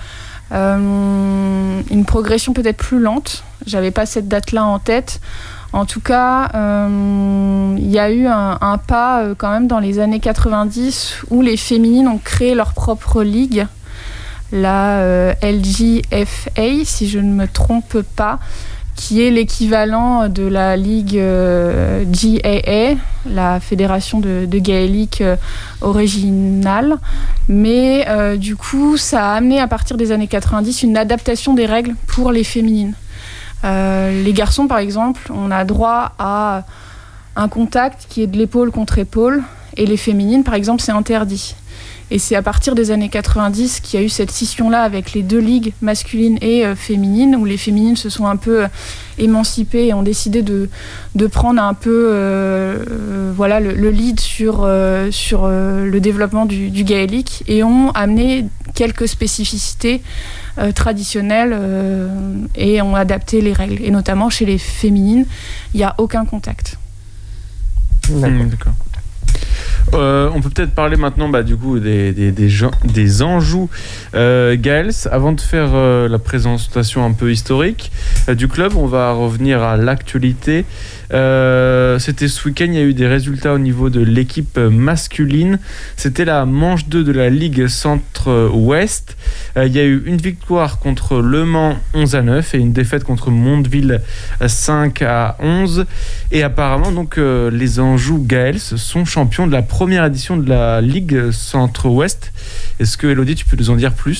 euh, une progression peut-être plus lente. J'avais pas cette date-là en tête. En tout cas, il euh, y a eu un, un pas euh, quand même dans les années quatre-vingt-dix où les féminines ont créé leur propre ligue, la euh, L G F A, si je ne me trompe pas, qui est l'équivalent de la Ligue euh, G A A, la fédération de, de gaélique euh, originale. Mais euh, du coup, ça a amené à partir des années quatre-vingt-dix une adaptation des règles pour les féminines. Euh, les garçons, par exemple, on a droit à un contact qui est de l'épaule contre épaule, et les féminines, par exemple, c'est interdit. Et c'est à partir des années quatre-vingt-dix qu'il y a eu cette scission-là avec les deux ligues masculines et euh, féminines, où les féminines se sont un peu euh, émancipées et ont décidé de, de prendre un peu euh, euh, voilà, le, le lead sur, euh, sur euh, le développement du, du gaélique, et ont amené quelques spécificités euh, traditionnelles euh, et ont adapté les règles. Et notamment chez les féminines, il n'y a aucun contact. D'accord. Mmh, d'accord. Euh, on peut peut-être parler maintenant bah, du coup des, des, des, gens, des Anjou euh, Gaels. Avant de faire euh, la présentation un peu historique euh, du club, on va revenir à l'actualité. Euh, c'était ce week-end, il y a eu des résultats au niveau de l'équipe masculine. C'était la manche deux de la Ligue Centre-Ouest. Euh, il y a eu une victoire contre Le Mans onze à neuf et une défaite contre Mondeville cinq à onze. Et apparemment, donc, euh, les Anjou Gaels sont champions de la première édition de la Ligue Centre-Ouest. Est-ce que, Elodie, tu peux nous en dire plus ?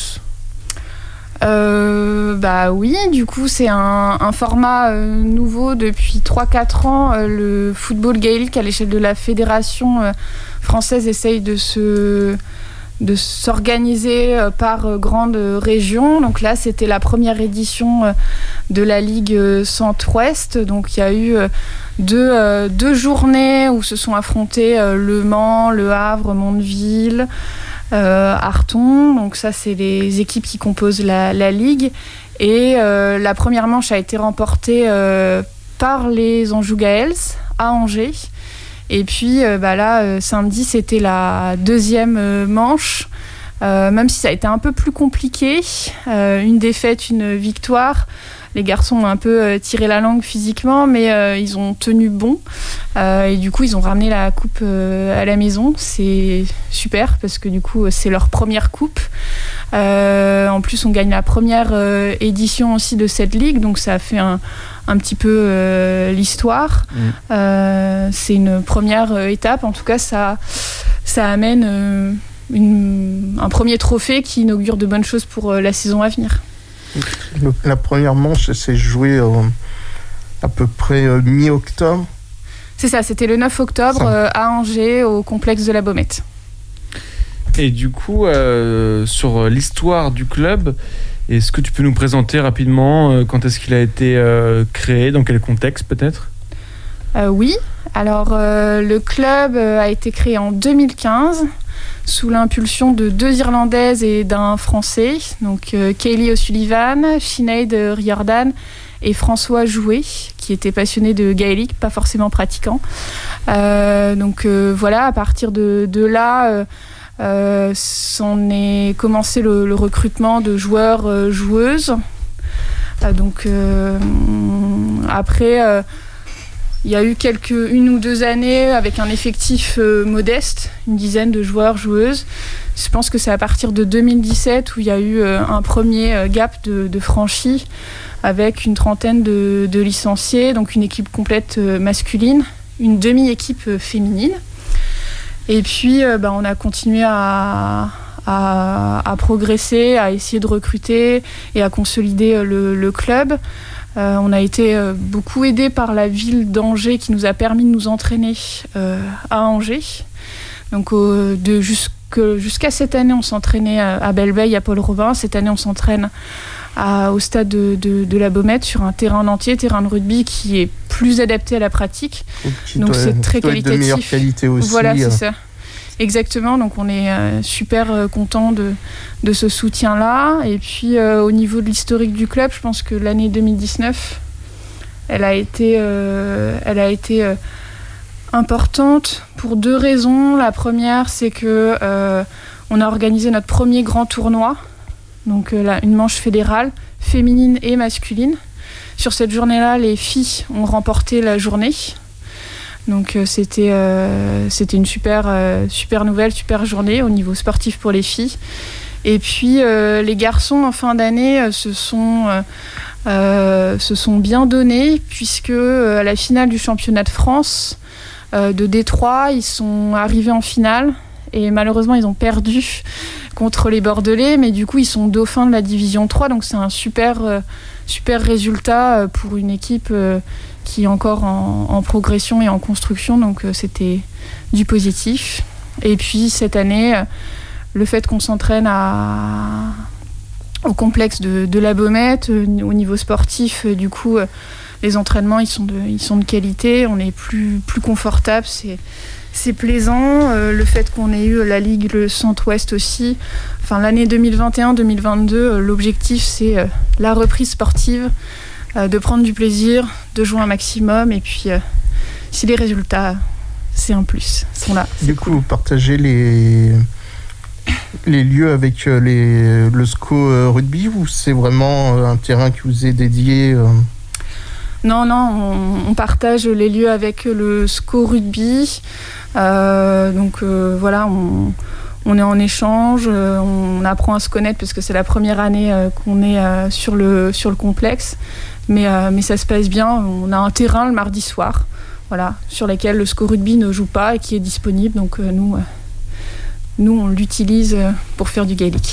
Euh, bah oui, du coup c'est un, un format euh, nouveau depuis trois à quatre ans. Euh, le football gaélique à l'échelle de la fédération euh, française essaye de se de s'organiser euh, par euh, grandes régions. Donc là c'était la première édition euh, de la Ligue euh, Centre-Ouest. Donc il y a eu euh, deux, euh, deux journées où se sont affrontés euh, Le Mans, Le Havre, Mondeville, Euh, Arton, donc ça c'est les équipes qui composent la, la ligue, et euh, la première manche a été remportée euh, par les Anjou Gaels à Angers, et puis euh, bah là euh, samedi c'était la deuxième euh, manche, euh, même si ça a été un peu plus compliqué, euh, une défaite, une victoire. Les garçons ont un peu euh, tiré la langue physiquement, mais euh, ils ont tenu bon. Euh, et du coup, ils ont ramené la coupe euh, à la maison. C'est super parce que du coup, c'est leur première coupe. Euh, en plus, on gagne la première euh, édition aussi de cette ligue, donc ça a fait un, un petit peu euh, l'histoire. Mmh. Euh, c'est une première euh, étape. En tout cas, ça, ça amène euh, une, un premier trophée qui inaugure de bonnes choses pour euh, la saison à venir. Le, la première manche, s'est jouée euh, à peu près euh, mi-octobre. C'est ça, c'était le neuf octobre euh, à Angers, au complexe de la Baumette. Et du coup, euh, sur l'histoire du club, est-ce que tu peux nous présenter rapidement euh, quand est-ce qu'il a été euh, créé, dans quel contexte peut-être ? euh, Oui, alors euh, le club a été créé en deux mille quinze sous l'impulsion de deux Irlandaises et d'un Français, donc euh, Kaylee O'Sullivan, Sinead Riordan et François Jouet, qui était passionné de gaélique, pas forcément pratiquant. Euh, donc euh, voilà, à partir de, de là, euh, euh, on est commencé le, le recrutement de joueurs, euh, joueuses. Euh, donc euh, après, euh, il y a eu quelques une ou deux années avec un effectif euh, modeste, une dizaine de joueurs, joueuses. Je pense que c'est à partir de deux mille dix-sept où il y a eu euh, un premier euh, gap de, de franchi, avec une trentaine de, de licenciés, donc une équipe complète euh, masculine, une demi-équipe euh, féminine. Et puis, euh, bah, on a continué à, à, à progresser, à essayer de recruter et à consolider euh, le, le club. Euh, on a été euh, beaucoup aidés par la ville d'Angers qui nous a permis de nous entraîner euh, à Angers. Donc, euh, de jusqu', jusqu'à cette année, on s'entraînait à, à Belle-Veille, à Paul Robin. Cette année, on s'entraîne À, au stade de, de, de la Baumette sur un terrain entier, terrain de rugby qui est plus adapté à la pratique. Donc doit, c'est très qualitatif. De meilleure qualité aussi. Voilà, c'est ça. Exactement. Donc on est euh, super euh, content de, de ce soutien-là. Et puis euh, au niveau de l'historique du club, je pense que l'année deux mille dix-neuf, elle a été, euh, elle a été euh, importante pour deux raisons. La première, c'est que euh, on a organisé notre premier grand tournoi. Donc euh, là, une manche fédérale, féminine et masculine. Sur cette journée-là, les filles ont remporté la journée. Donc euh, c'était, euh, c'était une super, euh, super nouvelle, super journée au niveau sportif pour les filles. Et puis euh, les garçons, en fin d'année, euh, se, sont, euh, euh, se sont bien donnés, puisque euh, à la finale du championnat de France euh, de Détroit, ils sont arrivés en finale. Et malheureusement, ils ont perdu contre les Bordelais, mais du coup, ils sont dauphins de la division trois. Donc, c'est un super, euh, super résultat pour une équipe euh, qui est encore en, en progression et en construction. Donc, euh, c'était du positif. Et puis, cette année, euh, le fait qu'on s'entraîne à, au complexe de, de la Baumette, euh, au niveau sportif, euh, du coup, euh, les entraînements, ils sont de, ils sont de qualité. On est plus, plus confortable. C'est... C'est plaisant, euh, le fait qu'on ait eu la Ligue le Centre-Ouest aussi. Enfin, l'année deux mille vingt et un deux mille vingt-deux, euh, l'objectif, c'est euh, la reprise sportive, euh, de prendre du plaisir, de jouer un maximum. Et puis, euh, si les résultats, c'est un plus, sont là. Du coup, vous partagez les, les lieux avec euh, les, le S C O euh, Rugby, ou c'est vraiment euh, un terrain qui vous est dédié euh... Non, non, on, on partage les lieux avec le S C O Rugby. Euh, donc euh, voilà, on, on est en échange, euh, on apprend à se connaître parce que c'est la première année euh, qu'on est euh, sur, le, sur le complexe. Mais, euh, mais ça se passe bien. On a un terrain le mardi soir, voilà, sur lequel le S C O Rugby ne joue pas et qui est disponible. Donc euh, nous, euh, nous, on l'utilise pour faire du gaélique.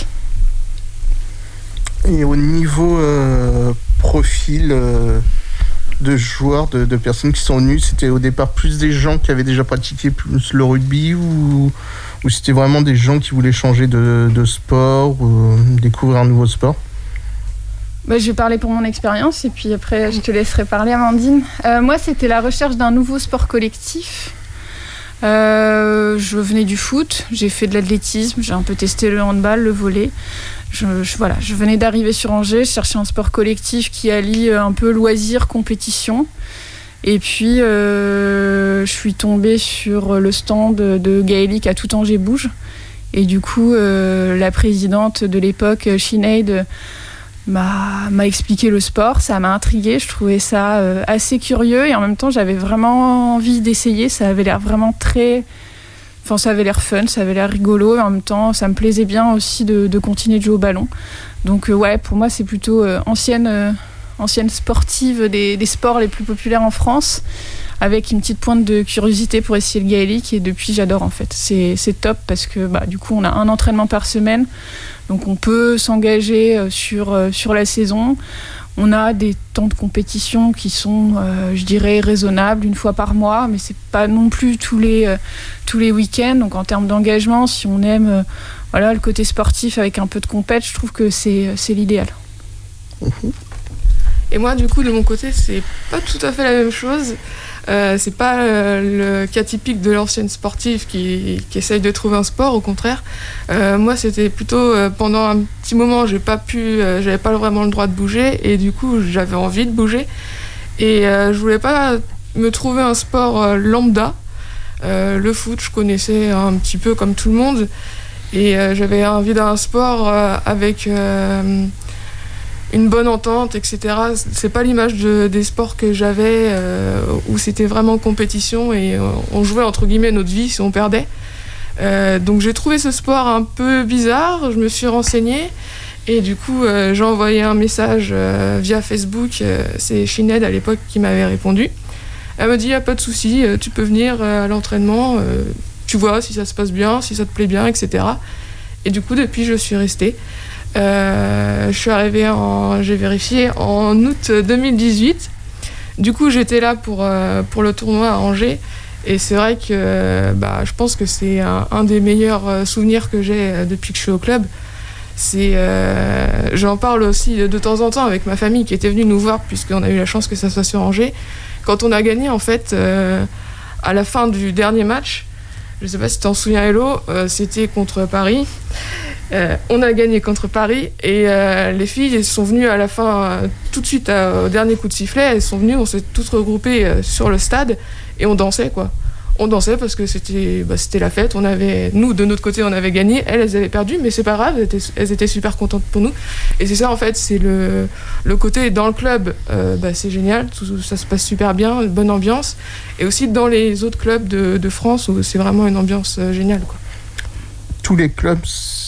Et au niveau euh, profil... Euh... de joueurs, de, de personnes qui sont venues, c'était au départ plus des gens qui avaient déjà pratiqué plus le rugby, ou, ou c'était vraiment des gens qui voulaient changer de, de sport ou découvrir un nouveau sport? Bah, je vais parler pour mon expérience et puis après je te laisserai parler, Amandine. Euh, moi, c'était la recherche d'un nouveau sport collectif. Euh, je venais du foot, j'ai fait de l'athlétisme, j'ai un peu testé le handball, le volley. Je, je, voilà, je venais d'arriver sur Angers, je cherchais un sport collectif qui allie un peu loisir, compétition. Et puis, euh, je suis tombée sur le stand de gaélique à Tout Angers Bouge. Et du coup, euh, la présidente de l'époque, Sinead, m'a, m'a expliqué le sport. Ça m'a intriguée, je trouvais ça euh, assez curieux. Et en même temps, j'avais vraiment envie d'essayer. Ça avait l'air vraiment très... Enfin, ça avait l'air fun, ça avait l'air rigolo, et en même temps, ça me plaisait bien aussi de, de continuer de jouer au ballon. Donc, euh, ouais, pour moi, c'est plutôt euh, ancienne, euh, ancienne sportive des, des sports les plus populaires en France, avec une petite pointe de curiosité pour essayer le gaélique. Et depuis, j'adore, en fait. C'est, c'est top parce que, bah, du coup, on a un entraînement par semaine. Donc, on peut s'engager euh, sur, euh, sur la saison. On a des temps de compétition qui sont, euh, je dirais, raisonnables, une fois par mois, mais c'est pas non plus tous les, euh, tous les week-ends. Donc en termes d'engagement, si on aime euh, voilà, le côté sportif avec un peu de compète, je trouve que c'est, c'est l'idéal. Et moi, du coup, de mon côté, c'est pas tout à fait la même chose. Euh, c'est pas euh, le cas typique de l'ancienne sportive qui, qui essaye de trouver un sport, au contraire. Euh, moi, c'était plutôt euh, pendant un petit moment, j'ai pas pu, euh, j'avais pas vraiment le droit de bouger, et du coup, j'avais envie de bouger. Et euh, je voulais pas me trouver un sport euh, lambda. Euh, le foot, je connaissais un petit peu comme tout le monde, et euh, j'avais envie d'un sport euh, avec euh, une bonne entente, et cetera. C'est pas l'image de, des sports que j'avais euh, où c'était vraiment compétition et on jouait entre guillemets notre vie si on perdait. Euh, donc j'ai trouvé ce sport un peu bizarre, je me suis renseignée et du coup euh, j'ai envoyé un message euh, via Facebook, euh, c'est Shined à l'époque qui m'avait répondu. Elle m'a dit, y a pas de souci, euh, tu peux venir euh, à l'entraînement, euh, tu vois si ça se passe bien, si ça te plaît bien, et cetera. Et du coup depuis je suis restée. Euh, je suis arrivée en, j'ai vérifié, en août deux mille dix-huit. Du coup, j'étais là pour, euh, pour le tournoi à Angers. Et c'est vrai que euh, bah, je pense que c'est un, un des meilleurs souvenirs que j'ai euh, depuis que je suis au club. C'est, euh, j'en parle aussi de, de temps en temps avec ma famille qui était venue nous voir, puisqu'on a eu la chance que ça soit sur Angers. Quand on a gagné, en fait, euh, à la fin du dernier match, je ne sais pas si tu t'en souviens, Hello, euh, c'était contre Paris. Euh, on a gagné contre Paris et euh, les filles elles sont venues à la fin, euh, tout de suite euh, au dernier coup de sifflet, elles sont venues, on s'est toutes regroupées euh, sur le stade et on dansait quoi. On dansait parce que c'était, bah, c'était la fête, on avait, nous de notre côté on avait gagné, elles elles avaient perdu mais c'est pas grave, elles étaient, elles étaient super contentes pour nous et c'est ça en fait, c'est le, le côté dans le club, euh, bah, c'est génial, tout, ça se passe super bien, une bonne ambiance et aussi dans les autres clubs de, de France où c'est vraiment une ambiance euh, géniale quoi. Tous les clubs,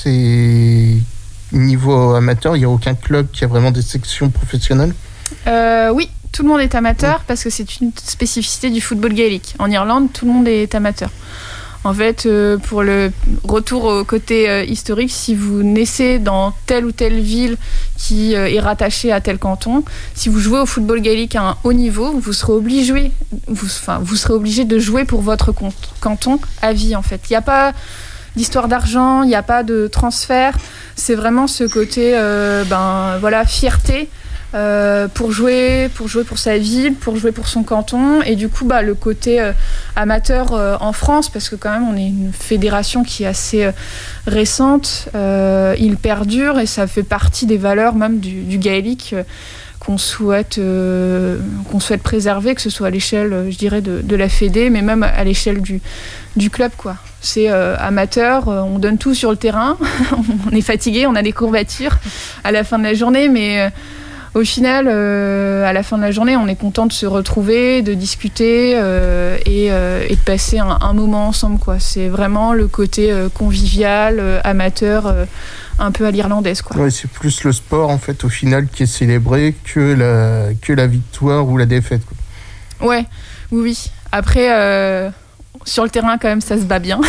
c'est niveau amateur, il n'y a aucun club qui a vraiment des sections professionnelles ? euh, Oui, tout le monde est amateur parce que c'est une spécificité du football gaélique. En Irlande, tout le monde est amateur. En fait, euh, pour le retour au côté euh, historique, si vous naissez dans telle ou telle ville qui euh, est rattachée à tel canton, si vous jouez au football gaélique à un haut niveau, vous serez obligé, vous, enfin, vous serez obligé de jouer pour votre compte, canton à vie en fait. Il n'y a pas d'histoire d'argent, il n'y a pas de transfert. C'est vraiment ce côté, euh, ben voilà, fierté euh, pour jouer, pour jouer pour sa ville, pour jouer pour son canton. Et du coup, bah le côté euh, amateur euh, en France, parce que quand même on est une fédération qui est assez euh, récente, euh, il perdure et ça fait partie des valeurs même du, du gaélique. Euh, qu'on souhaite, euh, qu'on souhaite préserver, que ce soit à l'échelle, je dirais, de, de la fédé, mais même à l'échelle du, du club, quoi. C'est euh, amateur, euh, on donne tout sur le terrain, on est fatigué, on a des courbatures à la fin de la journée, mais euh, au final, euh, à la fin de la journée, on est content de se retrouver, de discuter euh, et, euh, et de passer un, un moment ensemble, quoi. C'est vraiment le côté euh, convivial, euh, amateur, euh, un peu à l'irlandaise, quoi. Ouais, c'est plus le sport en fait au final qui est célébré que la, que la victoire ou la défaite, quoi. Ouais, oui, oui. Après, euh, sur le terrain quand même, ça se bat bien.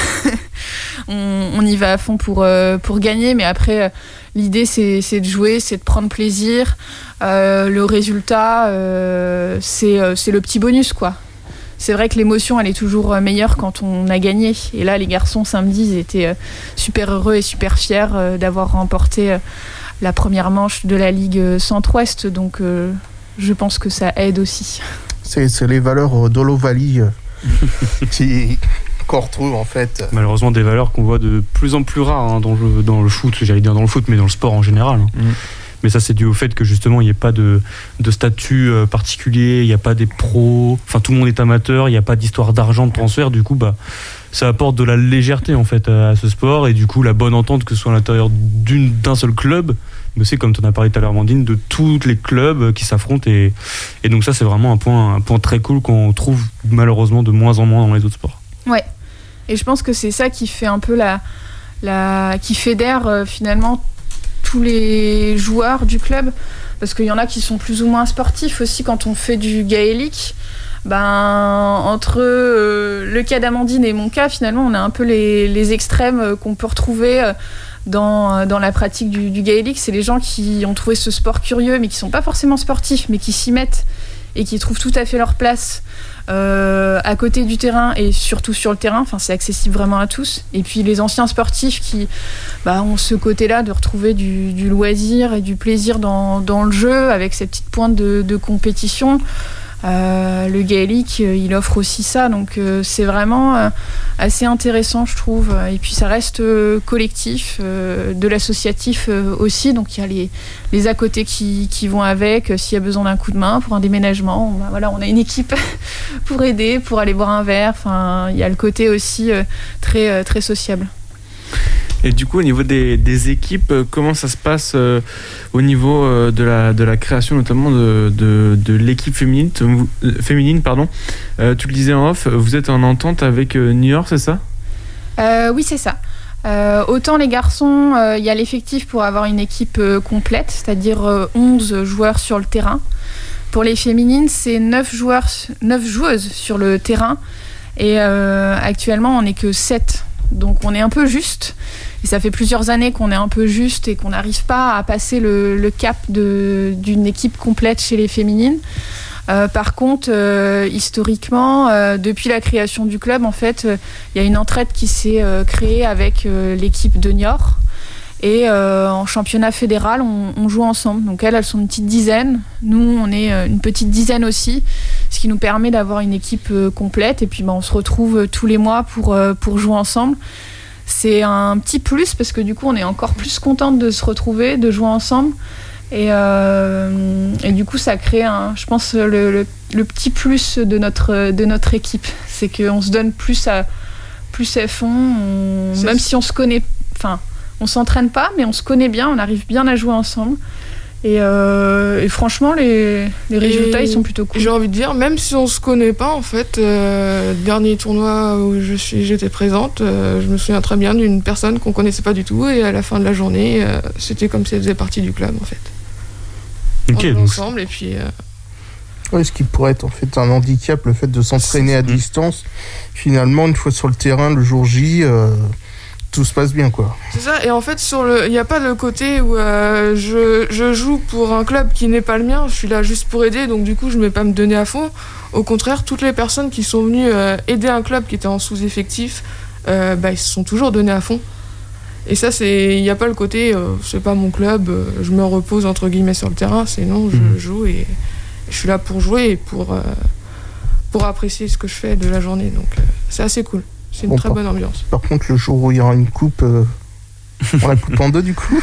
on, on y va à fond pour, euh, pour gagner, mais après, euh, l'idée c'est, c'est de jouer, c'est de prendre plaisir. Euh, le résultat, euh, c'est, euh, c'est le petit bonus, quoi. C'est vrai que l'émotion, elle est toujours meilleure quand on a gagné. Et là, les garçons, samedi, ils étaient super heureux et super fiers d'avoir remporté la première manche de la Ligue Centre-Ouest. Donc, euh, je pense que ça aide aussi. C'est, c'est les valeurs d'Olo Valley qui, qu'on retrouve, en fait. Malheureusement, des valeurs qu'on voit de plus en plus rares hein, dans, le, dans le foot. J'allais dire dans le foot, mais dans le sport en général. Hein. Mmh. Mais ça, c'est dû au fait que justement, il n'y ait pas de, de statut euh, particulier, il n'y a pas des pros, enfin tout le monde est amateur, il n'y a pas d'histoire d'argent, de transfert. Du coup, bah, ça apporte de la légèreté en fait à, à ce sport et du coup, la bonne entente que ce soit à l'intérieur d'une, d'un seul club, mais c'est comme tu en as parlé tout à l'heure, Amandine, de tous les clubs qui s'affrontent. Et, et donc ça, c'est vraiment un point, un point très cool qu'on trouve malheureusement de moins en moins dans les autres sports. Ouais. Et je pense que c'est ça qui fait un peu la, la qui fédère euh, finalement tous les joueurs du club, parce qu'il y en a qui sont plus ou moins sportifs aussi. Quand on fait du gaélique, ben, entre euh, le cas d'Amandine et mon cas, finalement, on a un peu les, les extrêmes euh, qu'on peut retrouver euh, dans, dans la pratique du, du gaélique. C'est les gens qui ont trouvé ce sport curieux, mais qui ne sont pas forcément sportifs, mais qui s'y mettent et qui trouvent tout à fait leur place euh, à côté du terrain et surtout sur le terrain. Enfin, c'est accessible vraiment à tous. Et puis les anciens sportifs qui bah, ont ce côté-là de retrouver du, du loisir et du plaisir dans, dans le jeu avec ces petites pointes de, de compétition. Euh, le gaélique, il offre aussi ça, donc euh, c'est vraiment euh, assez intéressant, je trouve. Et puis ça reste euh, collectif, euh, de l'associatif euh, aussi, donc il y a les, les à côté qui, qui vont avec, euh, s'il y a besoin d'un coup de main pour un déménagement, on, bah, voilà, on a une équipe pour aider, pour aller boire un verre. Enfin, il y a le côté aussi euh, très, euh, très sociable. Et du coup, au niveau des, des équipes, comment ça se passe euh, au niveau euh, de, la, de la création, notamment de, de, de l'équipe féminine, euh, féminine pardon. Euh, tu le disais en off, vous êtes en entente avec euh, New York, c'est ça ? euh, Oui, c'est ça. Euh, autant les garçons, il euh, y a l'effectif pour avoir une équipe euh, complète, c'est-à-dire euh, onze joueurs sur le terrain. Pour les féminines, c'est neuf joueurs, neuf joueuses sur le terrain. Et euh, actuellement, on n'est que sept. Donc on est un peu juste. Et ça fait plusieurs années qu'on est un peu juste et qu'on n'arrive pas à passer le, le cap de, d'une équipe complète chez les féminines. Euh, par contre, euh, historiquement, euh, depuis la création du club, en fait, il euh, y a une entraide qui s'est euh, créée avec euh, l'équipe de Niort. Et euh, en championnat fédéral, on, on joue ensemble. Donc elles, elles sont une petite dizaine. Nous, on est euh, une petite dizaine aussi, ce qui nous permet d'avoir une équipe euh, complète. Et puis, bah, on se retrouve euh, tous les mois pour, euh, pour jouer ensemble. C'est un petit plus parce que du coup, on est encore plus contente de se retrouver, de jouer ensemble. Et, euh, et du coup, ça crée, un, je pense, le, le, le petit plus de notre, de notre équipe. C'est qu'on se donne plus à, plus à fond. On, même si on se connaît... Enfin, on s'entraîne pas, mais on se connaît bien, on arrive bien à jouer ensemble. Et, euh, et franchement, les, les résultats, et ils sont plutôt cool. J'ai envie de dire, même si on se connaît pas, en fait, euh, dernier tournoi où je suis, j'étais présente, euh, je me souviens très bien d'une personne qu'on connaissait pas du tout, et à la fin de la journée, euh, c'était comme si elle faisait partie du club, en fait. Ok, on donc ensemble, et puis... Euh... Oui, ce qui pourrait être en fait un handicap, le fait de s'entraîner à distance. Finalement, une fois sur le terrain, le jour J... Euh... tout se passe bien, quoi. C'est ça, et en fait, sur le, il n'y a pas le côté où euh, je, je joue pour un club qui n'est pas le mien, je suis là juste pour aider, donc du coup, je ne vais pas me donner à fond. Au contraire, toutes les personnes qui sont venues euh, aider un club qui était en sous-effectif, euh, bah, ils se sont toujours donnés à fond. Et ça, c'est, il n'y a pas le côté, euh, c'est pas mon club, euh, je me repose entre guillemets sur le terrain, c'est non, je mmh. joue et, et je suis là pour jouer et pour, euh, pour apprécier ce que je fais de la journée, donc euh, c'est assez cool. C'est une bon, très par, bonne ambiance. Par contre, le jour où il y aura une coupe, euh, on la coupe en deux du coup.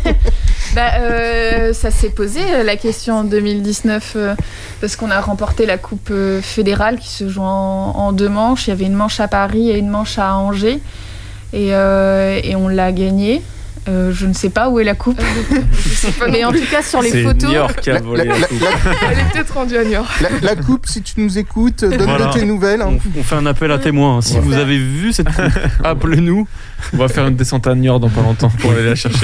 bah, euh, ça s'est posé la question en deux mille dix-neuf euh, parce qu'on a remporté la coupe euh, fédérale qui se joue en, en deux manches. Il y avait une manche à Paris et une manche à Angers et, euh, et on l'a gagnée. Euh, je ne sais pas où est la coupe, mais en tout cas sur les c'est photos. New York qui a volé la, la, la coupe. La, elle est peut-être rendue à New York. La, la coupe, si tu nous écoutes, donne voilà. de tes nouvelles. Hein. On, on fait un appel à témoins. Si ouais. vous avez vu cette coupe, appelez-nous. On va faire une descente à New York dans pas longtemps pour aller la chercher.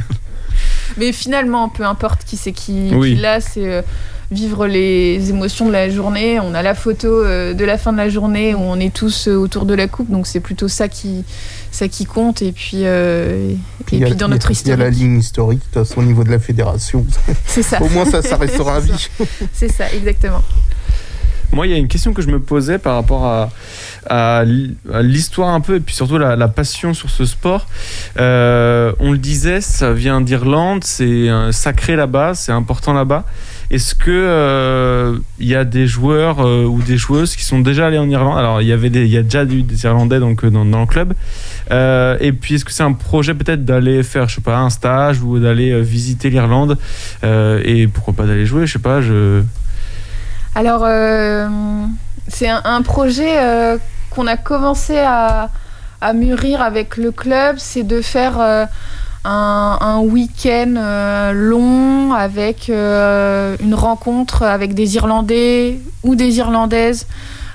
Mais finalement, peu importe qui c'est qui, oui. qui l'a, c'est euh, vivre les émotions de la journée. On a la photo euh, de la fin de la journée où on est tous euh, autour de la coupe, donc c'est plutôt ça qui, ça qui compte. Et puis, euh, et puis, et puis dans a, notre historique. Il y a la ligne historique, de toute façon, au niveau de la fédération. C'est ça. Au moins, ça, ça restera à vie. C'est ça, exactement. Moi, il y a une question que je me posais par rapport à, à l'histoire un peu et puis surtout la, la passion sur ce sport. Euh, on le disait, ça vient d'Irlande, c'est sacré là-bas, c'est important là-bas. Est-ce que euh, il y a des joueurs euh, ou des joueuses qui sont déjà allés en Irlande ? Alors, il y avait des, il y a déjà eu des Irlandais donc dans, dans le club. Euh, et puis, est-ce que c'est un projet peut-être d'aller faire, je sais pas, un stage ou d'aller euh, visiter l'Irlande euh, et pourquoi pas d'aller jouer ? Je sais pas, je. Alors, euh, c'est un, un projet euh, qu'on a commencé à, à mûrir avec le club, c'est de faire euh, un, un week-end euh, long avec euh, une rencontre avec des Irlandais ou des Irlandaises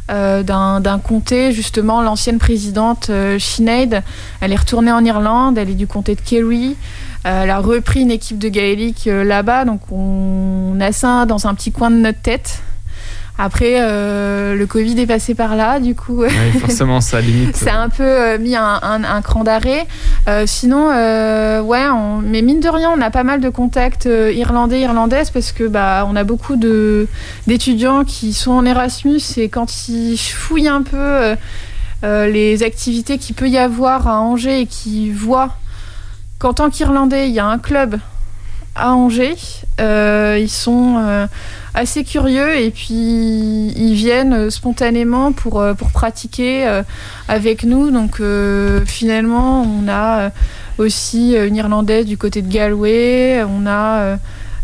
euh, d'un, d'un comté. Justement, l'ancienne présidente euh, Sinead, elle est retournée en Irlande, elle est du comté de Kerry. Euh, elle a repris une équipe de gaélique euh, là-bas, donc on, on a ça dans un petit coin de notre tête. Après, euh, le Covid est passé par là, du coup. Ouais, forcément, ça limite. Ça a un peu euh, mis un, un, un cran d'arrêt. Euh, sinon, euh, ouais, on, mais mine de rien, on a pas mal de contacts euh, irlandais, irlandaises, parce que bah, on a beaucoup de, d'étudiants qui sont en Erasmus et quand ils fouillent un peu euh, euh, les activités qu'il peut y avoir à Angers et qui voient qu'en tant qu'Irlandais, il y a un club à Angers, euh, ils sont euh, assez curieux et puis ils viennent spontanément pour, euh, pour pratiquer euh, avec nous. Donc euh, finalement, on a aussi une Irlandaise du côté de Galway, on a euh,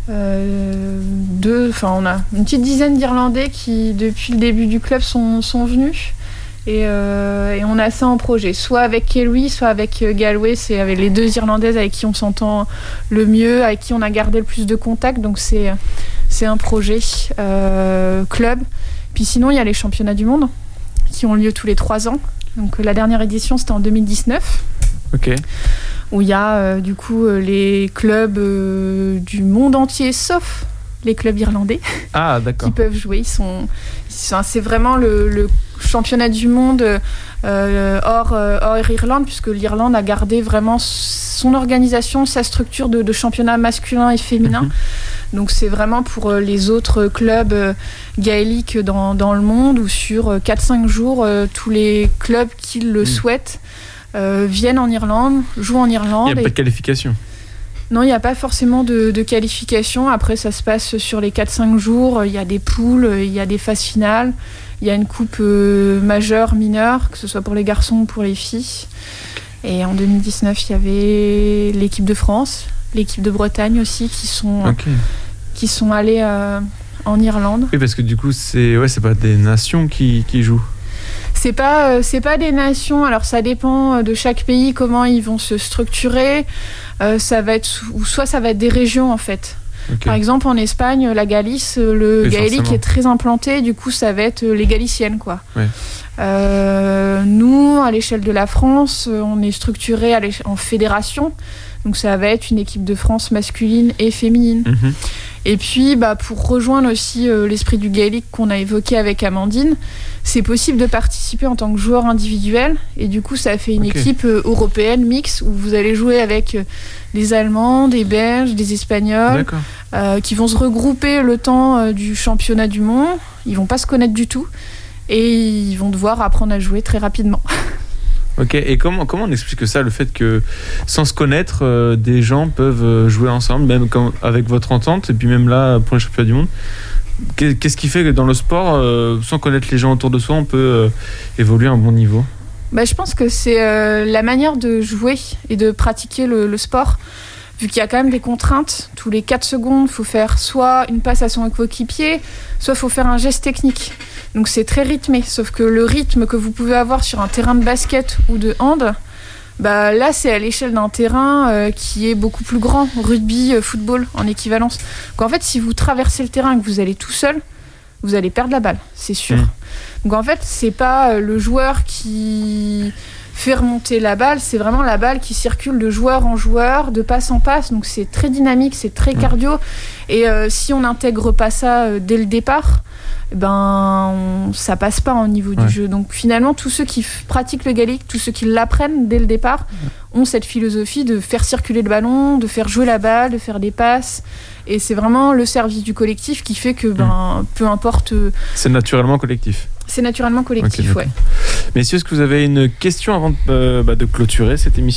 euh, deux, enfin on a une petite dizaine d'Irlandais qui depuis le début du club sont, sont venus. Et, euh, et on a ça en projet, soit avec Kerry, soit avec Galway. C'est avec les deux Irlandaises avec qui on s'entend le mieux, avec qui on a gardé le plus de contacts. Donc c'est, c'est un projet euh, club. Puis sinon, il y a les championnats du monde qui ont lieu tous les trois ans. Donc la dernière édition, c'était en deux mille dix-neuf. Ok. Où il y a euh, du coup les clubs euh, du monde entier, sauf les clubs irlandais. Ah, d'accord. Qui peuvent jouer. Ils sont, ils sont, c'est vraiment le, le championnat du monde euh, hors, euh, hors Irlande, puisque l'Irlande a gardé vraiment son organisation, sa structure de, de championnat masculin et féminin. Mm-hmm. Donc c'est vraiment pour euh, les autres clubs euh, gaéliques dans, dans le monde, où sur euh, quatre cinq jours, euh, tous les clubs qui le mm. souhaitent euh, viennent en Irlande, jouent en Irlande. Il n'y a et... pas de qualification. Non, il n'y a pas forcément de, de qualification. Après, ça se passe sur les quatre cinq jours. Il y a des poules, il y a des phases finales. Il y a une coupe euh, majeure, mineure, que ce soit pour les garçons ou pour les filles. Et en deux mille dix-neuf, il y avait l'équipe de France, l'équipe de Bretagne aussi, qui sont, okay. qui sont allés euh, en Irlande. Oui, parce que du coup, c'est, ouais, c'est pas des nations qui, qui jouent. C'est pas, euh, c'est pas des nations. Alors ça dépend de chaque pays comment ils vont se structurer. Euh, ça va être, ou soit ça va être des régions en fait. Okay. Par exemple en Espagne, la Galice, le oui, gaélique forcément. Est très implanté. Du coup, ça va être les galiciennes quoi. Ouais. Euh, nous, à l'échelle de la France, on est structuré en fédération. Donc ça va être une équipe de France masculine et féminine. Mm-hmm. Et puis, bah, pour rejoindre aussi euh, l'esprit du gaélique qu'on a évoqué avec Amandine, c'est possible de participer en tant que joueur individuel. Et du coup, ça fait une okay. équipe euh, européenne mixte où vous allez jouer avec euh, des Allemands, des Belges, des Espagnols, euh, qui vont se regrouper le temps euh, du championnat du monde. Ils vont pas se connaître du tout et ils vont devoir apprendre à jouer très rapidement. Ok, et comment, comment on explique ça, le fait que sans se connaître, euh, des gens peuvent jouer ensemble, même quand, avec votre entente, et puis même là, pour les championnats du monde, qu'est-ce qui fait que dans le sport, euh, sans connaître les gens autour de soi, on peut euh, évoluer à un bon niveau ? Bah, je pense que c'est euh, la manière de jouer et de pratiquer le, le sport. Vu qu'il y a quand même des contraintes, tous les quatre secondes, il faut faire soit une passe à son coéquipier, soit il faut faire un geste technique. Donc c'est très rythmé, sauf que le rythme que vous pouvez avoir sur un terrain de basket ou de hand, bah là c'est à l'échelle d'un terrain euh, qui est beaucoup plus grand, rugby, euh, football en équivalence. Donc en fait, si vous traversez le terrain et que vous allez tout seul, vous allez perdre la balle, c'est sûr. Mmh. Donc en fait, c'est pas le joueur qui fait remonter la balle, c'est vraiment la balle qui circule de joueur en joueur, de passe en passe, donc c'est très dynamique, c'est très cardio, et euh, si on n'intègre pas ça euh, dès le départ, ben on, ça passe pas au niveau du ouais. jeu. Donc finalement, tous ceux qui f- pratiquent le gaélique, tous ceux qui l'apprennent dès le départ, ont cette philosophie de faire circuler le ballon, de faire jouer la balle, de faire des passes, et c'est vraiment le service du collectif qui fait que ben mmh. peu importe. Euh, c'est naturellement collectif. C'est naturellement collectif, okay, ouais. Messieurs, est-ce que vous avez une question avant de, euh, bah, de clôturer cette émission ?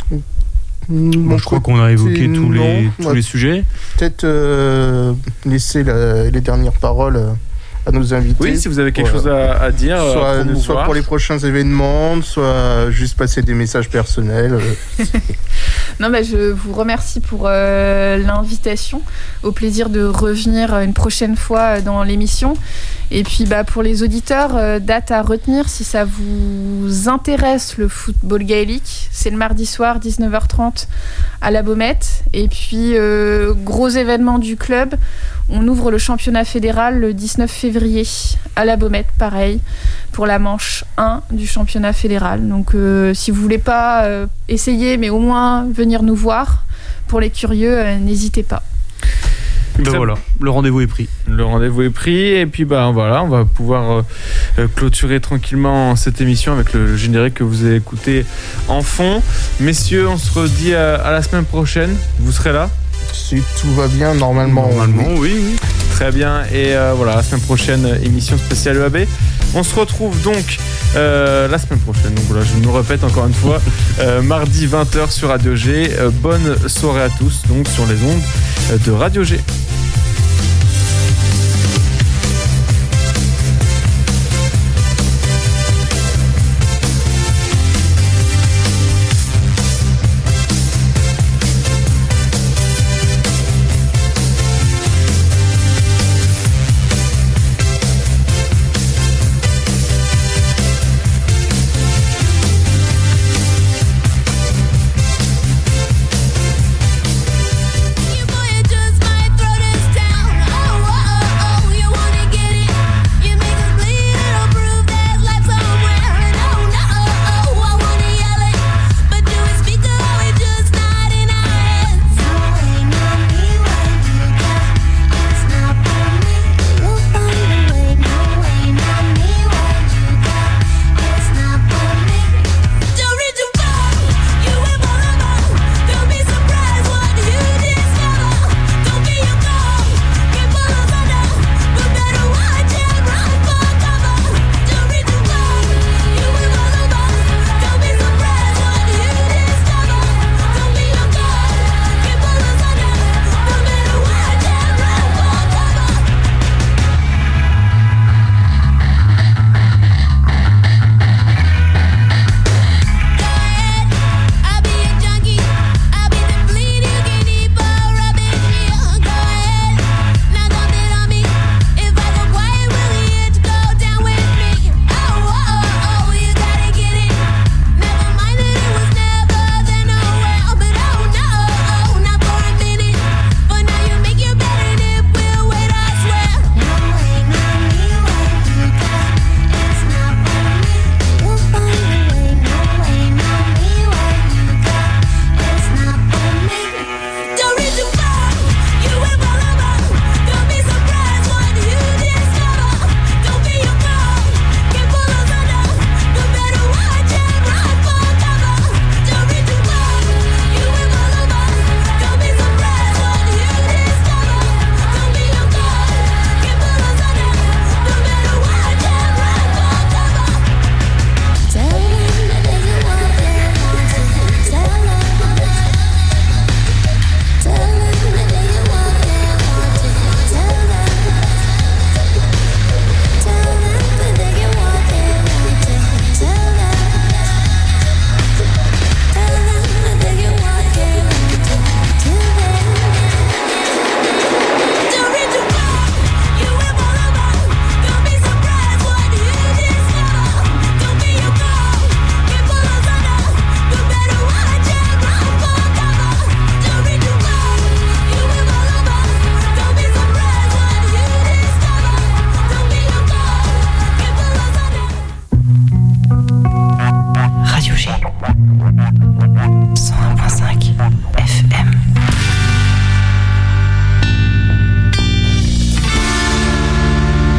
Bon, je crois qu'on a évoqué tous, non, les, tous ouais. les sujets. Peut-être euh, laisser la, les dernières paroles à nos invités. Oui, si vous avez quelque pour, chose à, à dire. Soit, pour, soit pour les prochains événements, soit juste passer des messages personnels. Non, bah, je vous remercie pour euh, l'invitation. Au plaisir de revenir une prochaine fois dans l'émission. Et puis bah, pour les auditeurs, euh, date à retenir si ça vous intéresse le football gaélique. C'est le mardi soir, dix-neuf heures trente à la Baumette. Et puis, euh, gros événement du club. On ouvre le championnat fédéral le dix-neuf février à la Baumette, pareil, pour la manche un du championnat fédéral. Donc euh, si vous voulez pas euh, essayer, mais au moins venir nous voir, pour les curieux, euh, n'hésitez pas. Ben voilà, le rendez-vous est pris. Le rendez-vous est pris et puis bah voilà, on va pouvoir euh, clôturer tranquillement cette émission avec le générique que vous avez écouté en fond. Messieurs, on se redit à, à la semaine prochaine. Vous serez là ? Si tout va bien, normalement. Normalement, oui, oui. Très bien. Et euh, voilà, la semaine prochaine, émission spéciale E A B. On se retrouve donc euh, la semaine prochaine. Donc voilà, je me répète encore une fois, euh, mardi vingt heures sur Radio G. Euh, bonne soirée à tous, donc sur les ondes de Radio G.